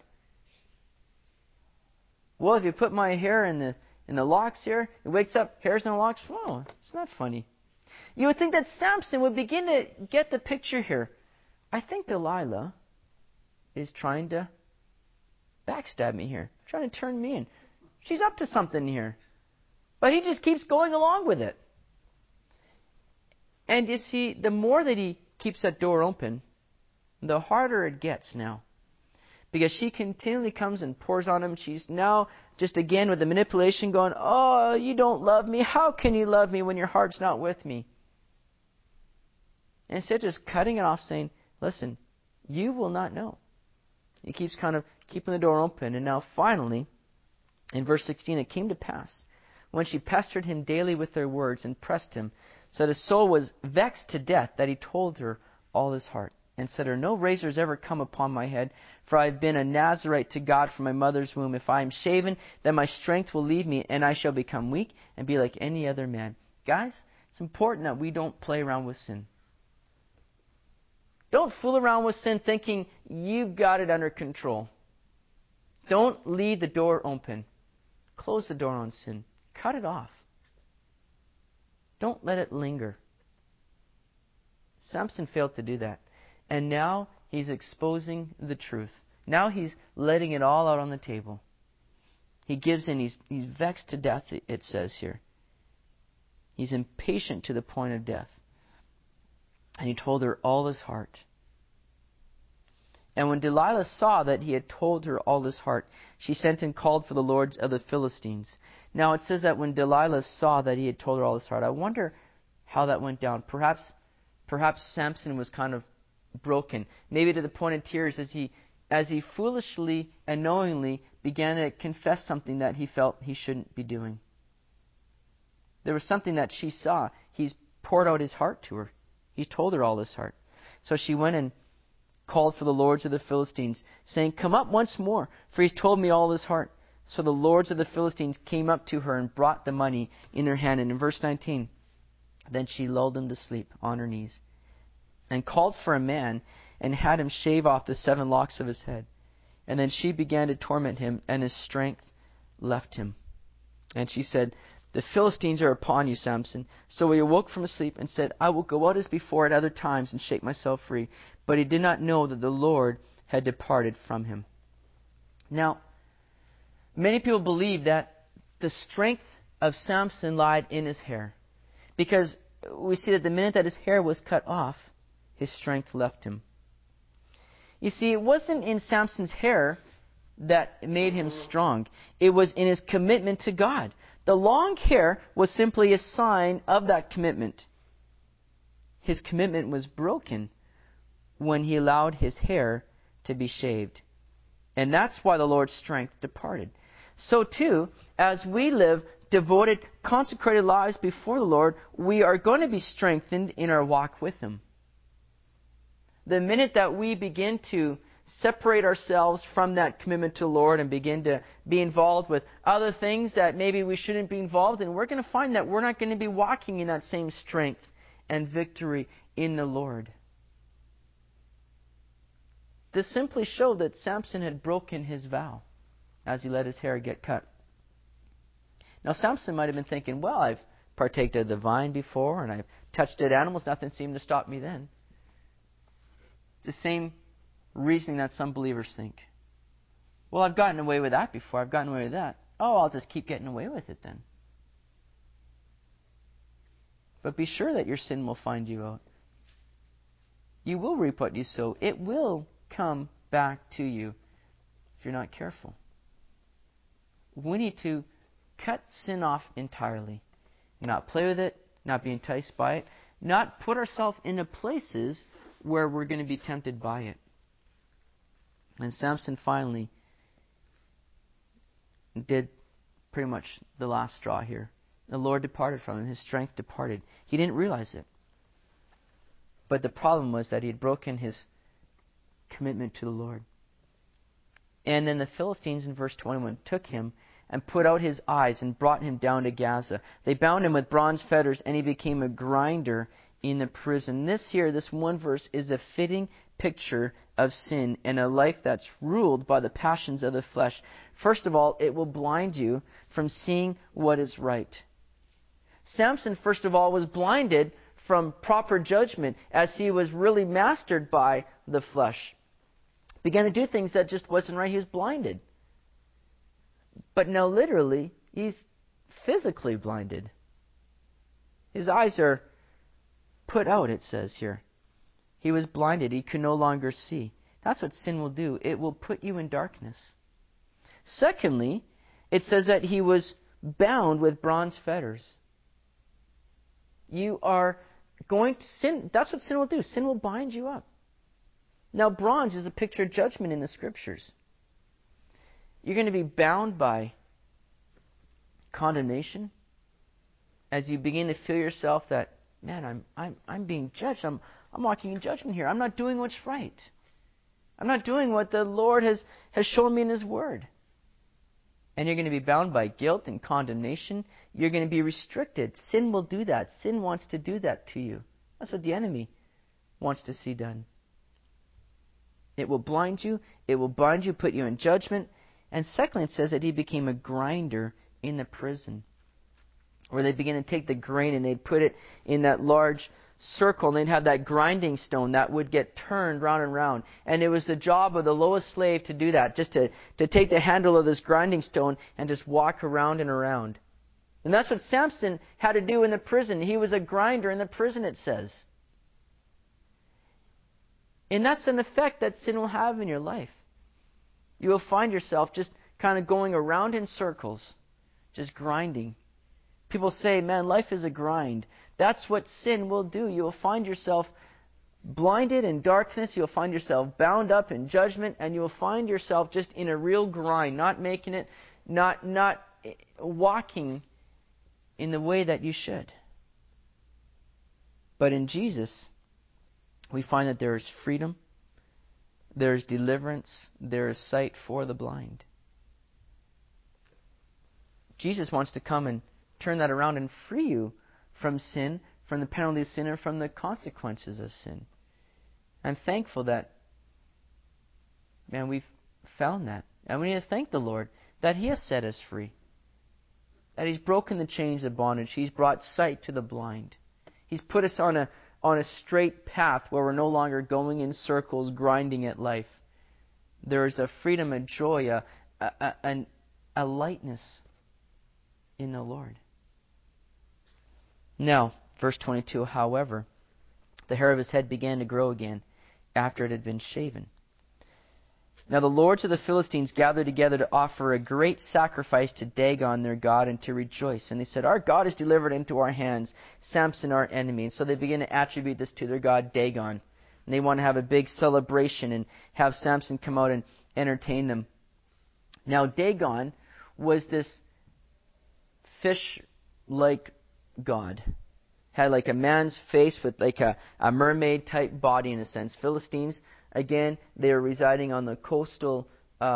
Well, if you put my hair in the locks here, he wakes up, hair's in the locks. Whoa, it's not funny. You would think that Samson would begin to get the picture here. I think Delilah is trying to backstab me here, trying to turn me in. She's up to something here. But he just keeps going along with it. And you see, the more that he keeps that door open, the harder it gets now. Because she continually comes and pours on him. She's now just again with the manipulation going, oh, you don't love me. How can you love me when your heart's not with me? And instead just cutting it off, saying, listen, you will not know. He keeps kind of keeping the door open. And now finally, in verse 16, it came to pass, when she pestered him daily with her words and pressed him, so that his soul was vexed to death, that he told her all his heart, and said to her, no razor has ever come upon my head, for I have been a Nazarite to God from my mother's womb. If I am shaven, then my strength will leave me, and I shall become weak and be like any other man. Guys, it's important that we don't play around with sin. Don't fool around with sin thinking you've got it under control. Don't leave the door open. Close the door on sin. Cut it off. Don't let it linger. Samson failed to do that. And now he's exposing the truth. Now he's letting it all out on the table. He gives in. He's vexed to death, it says here. He's impatient to the point of death. And he told her all his heart. And when Delilah saw that he had told her all his heart, she sent and called for the lords of the Philistines. Now it says that when Delilah saw that he had told her all his heart, I wonder how that went down. Perhaps Samson was kind of broken, maybe to the point of tears as he foolishly and knowingly began to confess something that he felt he shouldn't be doing. There was something that she saw. He's poured out his heart to her. He told her all his heart. So she went and called for the lords of the Philistines, saying, come up once more, for he's told me all his heart. So the lords of the Philistines came up to her and brought the money in their hand. And in verse 19, then she lulled him to sleep on her knees, and called for a man, and had him shave off the 7 locks of his head. And then she began to torment him, and his strength left him. And she said, the Philistines are upon you, Samson. So he awoke from his sleep and said, I will go out as before at other times and shake myself free. But he did not know that the Lord had departed from him. Now, many people believe that the strength of Samson lied in his hair. Because we see that the minute that his hair was cut off, his strength left him. You see, it wasn't in Samson's hair that made him strong. It was in his commitment to God. The long hair was simply a sign of that commitment. His commitment was broken when he allowed his hair to be shaved. And that's why the Lord's strength departed. So too, as we live devoted, consecrated lives before the Lord, we are going to be strengthened in our walk with Him. The minute that we begin to separate ourselves from that commitment to the Lord and begin to be involved with other things that maybe we shouldn't be involved in, we're going to find that we're not going to be walking in that same strength and victory in the Lord. This simply showed that Samson had broken his vow as he let his hair get cut. Now Samson might have been thinking, well, I've partaked of the vine before and I've touched dead animals. Nothing seemed to stop me then. It's the same reasoning that some believers think. Well, I've gotten away with that before. I've gotten away with that. Oh, I'll just keep getting away with it then. But be sure that your sin will find you out. You will reap what you sow. It will come back to you if you're not careful. We need to cut sin off entirely. Not play with it, not be enticed by it, not put ourselves into places where we're going to be tempted by it. And Samson finally did pretty much the last straw here. The Lord departed from him. His strength departed. He didn't realize it. But the problem was that he had broken his commitment to the Lord. And then the Philistines in verse 21 took him and put out his eyes and brought him down to Gaza. They bound him with bronze fetters, and he became a grinder in the prison. This one verse is a fitting picture of sin and a life that's ruled by the passions of the flesh. First of all, it will blind you from seeing what is right. Samson, first of all, was blinded from proper judgment as he was really mastered by the flesh. Began to do things that just wasn't right. He was blinded. But now literally, he's physically blinded. His eyes are put out, it says here. He was blinded. He could no longer see. That's what sin will do. It will put you in darkness. Secondly, it says that he was bound with bronze fetters. You are going to sin. That's what sin will do. Sin will bind you up. Now, bronze is a picture of judgment in the Scriptures. You're going to be bound by condemnation as you begin to feel yourself that, man, I'm being judged. I'm walking in judgment here. I'm not doing what's right. I'm not doing what the Lord has shown me in His Word. And you're going to be bound by guilt and condemnation. You're going to be restricted. Sin will do that. Sin wants to do that to you. That's what the enemy wants to see done. It will blind you. It will bind you, put you in judgment. And secondly, it says that he became a grinder in the prison, where they begin to take the grain and they'd put it in that large circle, and they'd have that grinding stone that would get turned round and round. And it was the job of the lowest slave to do that, just to take the handle of this grinding stone and just walk around and around. And that's what Samson had to do in the prison. He was a grinder in the prison, it says. And that's an effect that sin will have in your life. You will find yourself just kind of going around in circles, just grinding. People say, man, life is a grind. That's what sin will do. You will find yourself blinded in darkness. You'll find yourself bound up in judgment, and you will find yourself just in a real grind, not making it, not walking in the way that you should. But in Jesus, we find that there is freedom, there is deliverance, there is sight for the blind. Jesus wants to come and turn that around and free you from sin, from the penalty of sin, and from the consequences of sin. I'm thankful that, man, we've found that. And we need to thank the Lord that He has set us free. That He's broken the chains of bondage. He's brought sight to the blind. He's put us on a straight path where we're no longer going in circles, grinding at life. There is a freedom, a joy, a lightness in the Lord. Now, verse 22, however, the hair of his head began to grow again after it had been shaven. Now the lords of the Philistines gathered together to offer a great sacrifice to Dagon their god and to rejoice. And they said, our God is delivered into our hands, Samson our enemy. And so they begin to attribute this to their god Dagon. And they want to have a big celebration and have Samson come out and entertain them. Now Dagon was this fish-like god. Had like a man's face with like a mermaid type body in a sense. Philistines, again, they were residing on the coastal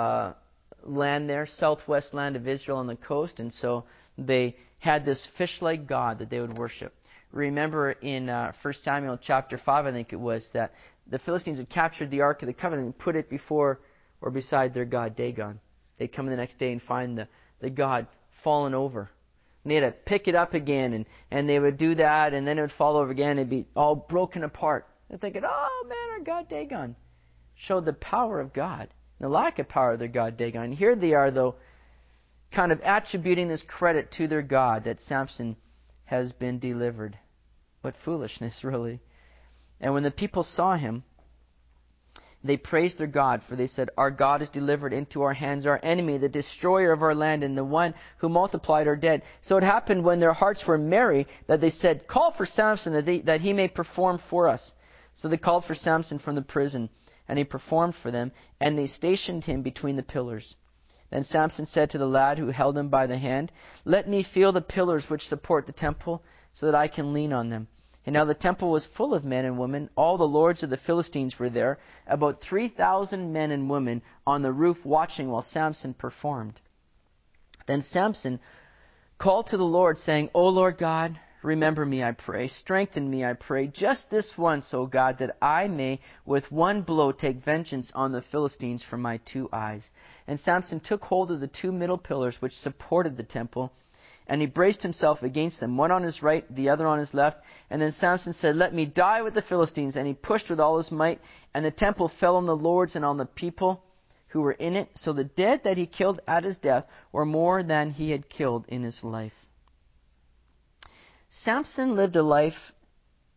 land there, southwest land of Israel on the coast, and so they had this fish-like god that they would worship. Remember in 1 Samuel chapter 5, I think it was, that the Philistines had captured the Ark of the Covenant and put it before or beside their god Dagon. They'd come in the next day and find the god fallen over. And they had to pick it up again, and they would do that, and then it would fall over again, and it'd be all broken apart. They're thinking, oh man, our god Dagon showed the power of God, and the lack of power of their god Dagon. And here they are, though, kind of attributing this credit to their God, that Samson has been delivered. What foolishness, really. And when the people saw him, they praised their God, for they said, our God is delivered into our hands, our enemy, the destroyer of our land, and the one who multiplied our dead. So it happened when their hearts were merry that they said, call for Samson that he may perform for us. So they called for Samson from the prison, and he performed for them, and they stationed him between the pillars. Then Samson said to the lad who held him by the hand, let me feel the pillars which support the temple, so that I can lean on them. And now the temple was full of men and women. All the lords of the Philistines were there, about 3,000 men and women on the roof watching while Samson performed. Then Samson called to the Lord, saying, O Lord God, remember me, I pray. Strengthen me, I pray, just this once, O God, that I may with one blow take vengeance on the Philistines for my 2 eyes. And Samson took hold of the 2 middle pillars which supported the temple, and he braced himself against them, one on his right, the other on his left. And then Samson said, let me die with the Philistines. And he pushed with all his might, and the temple fell on the lords and on the people who were in it. So the dead that he killed at his death were more than he had killed in his life. Samson lived a life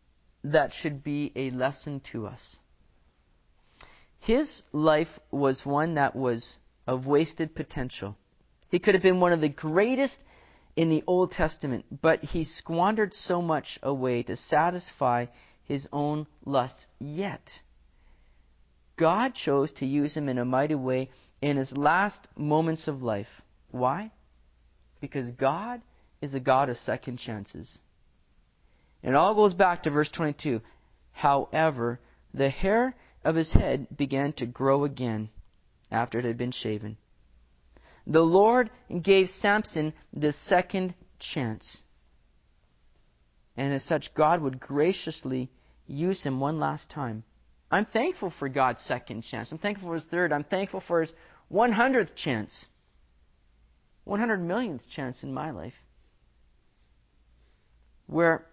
that should be a lesson to us. His life was one that was of wasted potential. He could have been one of the greatest in the Old Testament, but he squandered so much away to satisfy his own lusts. Yet, God chose to use him in a mighty way in his last moments of life. Why? Because God is a God of second chances. And it all goes back to verse 22. However, the hair of his head began to grow again after it had been shaven. The Lord gave Samson the second chance. And as such, God would graciously use him one last time. I'm thankful for God's second chance. I'm thankful for his third. I'm thankful for his 100th chance. 100 millionth chance in my life. Where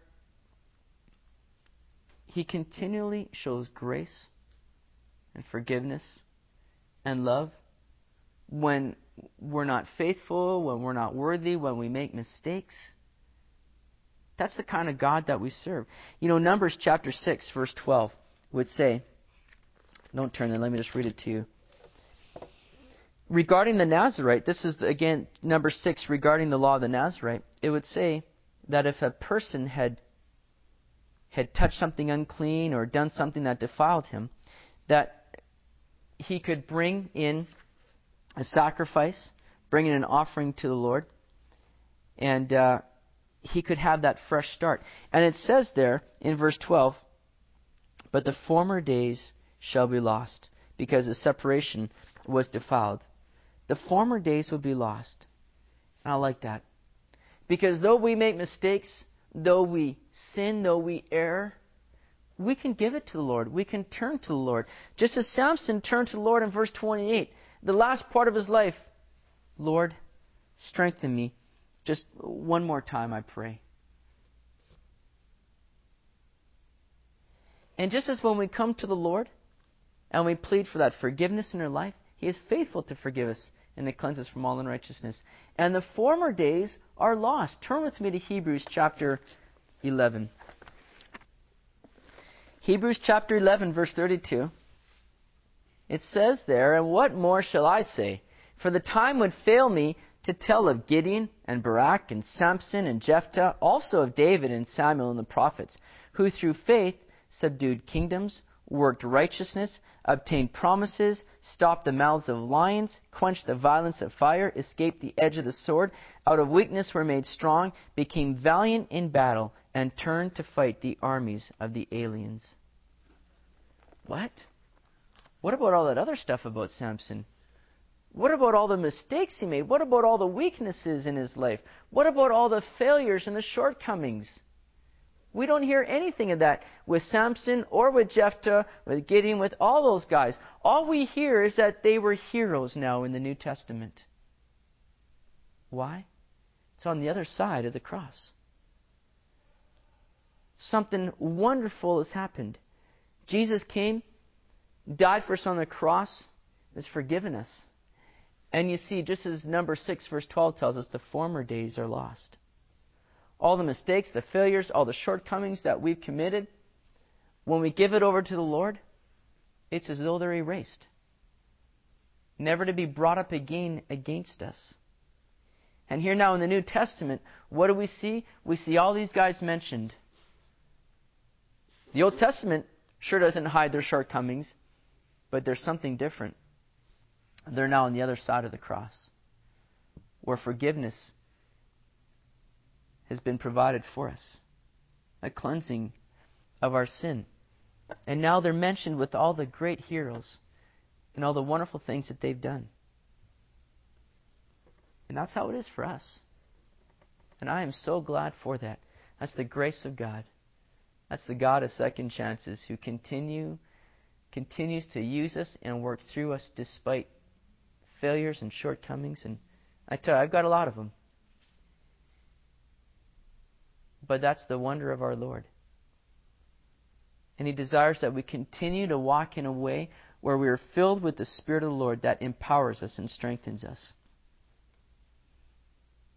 he continually shows grace and forgiveness and love when we're not faithful, when we're not worthy, when we make mistakes. That's the kind of God that we serve. You know, Numbers chapter 6, verse 12 would say, don't turn there, let me just read it to you. Regarding the Nazirite, this is, again, number 6, regarding the law of the Nazirite, it would say that if a person had touched something unclean or done something that defiled him, that he could bring in a sacrifice, bring in an offering to the Lord, and he could have that fresh start. And it says there in verse 12, but the former days shall be lost, because the separation was defiled. The former days will be lost. And I like that. Because though we make mistakes, though we sin, though we err, we can give it to the Lord. We can turn to the Lord. Just as Samson turned to the Lord in verse 28, the last part of his life, Lord, strengthen me. Just one more time, I pray. And just as when we come to the Lord and we plead for that forgiveness in our life, He is faithful to forgive us and to cleanse us from all unrighteousness. And the former days are lost. Turn with me to Hebrews chapter 11. Hebrews chapter 11, verse 32. It says there, and what more shall I say? For the time would fail me to tell of Gideon and Barak and Samson and Jephthah, also of David and Samuel and the prophets, who through faith subdued kingdoms, worked righteousness, obtained promises, stopped the mouths of lions, quenched the violence of fire, escaped the edge of the sword, out of weakness were made strong, became valiant in battle, and turned to fight the armies of the aliens. What? What about all that other stuff about Samson? What about all the mistakes he made? What about all the weaknesses in his life? What about all the failures and the shortcomings? We don't hear anything of that with Samson or with Jephthah, with Gideon, with all those guys. All we hear is that they were heroes now in the New Testament. Why? It's on the other side of the cross. Something wonderful has happened. Jesus came, died for us on the cross, has forgiven us. And you see, just as number 6, verse 12 tells us, the former days are lost. All the mistakes, the failures, all the shortcomings that we've committed, when we give it over to the Lord, it's as though they're erased. Never to be brought up again against us. And here now in the New Testament, what do we see? We see all these guys mentioned. The Old Testament sure doesn't hide their shortcomings, but there's something different. They're now on the other side of the cross, where forgiveness has been provided for us, a cleansing of our sin. And now they're mentioned with all the great heroes and all the wonderful things that they've done. And that's how it is for us. And I am so glad for that. That's the grace of God. That's the God of second chances who continues to use us and work through us despite failures and shortcomings. And I tell you, I've got a lot of them. But that's the wonder of our Lord. And He desires that we continue to walk in a way where we are filled with the Spirit of the Lord that empowers us and strengthens us.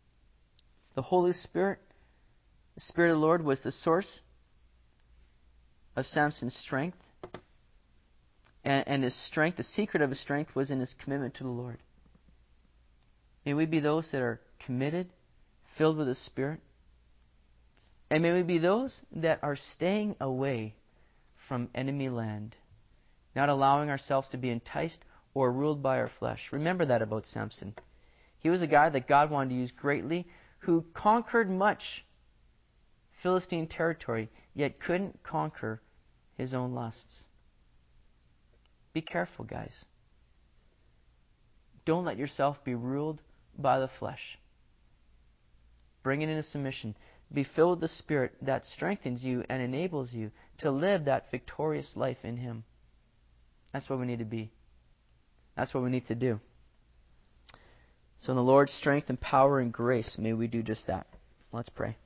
The Holy Spirit, the Spirit of the Lord, was the source of Samson's strength. And his strength, the secret of his strength, was in his commitment to the Lord. May we be those that are committed, filled with the Spirit. And may we be those that are staying away from enemy land, not allowing ourselves to be enticed or ruled by our flesh. Remember that about Samson. He was a guy that God wanted to use greatly, who conquered much Philistine territory, yet couldn't conquer his own lusts. Be careful, guys. Don't let yourself be ruled by the flesh. Bring it into submission. Be filled with the Spirit that strengthens you and enables you to live that victorious life in Him. That's what we need to be. That's what we need to do. So in the Lord's strength and power and grace, may we do just that. Let's pray.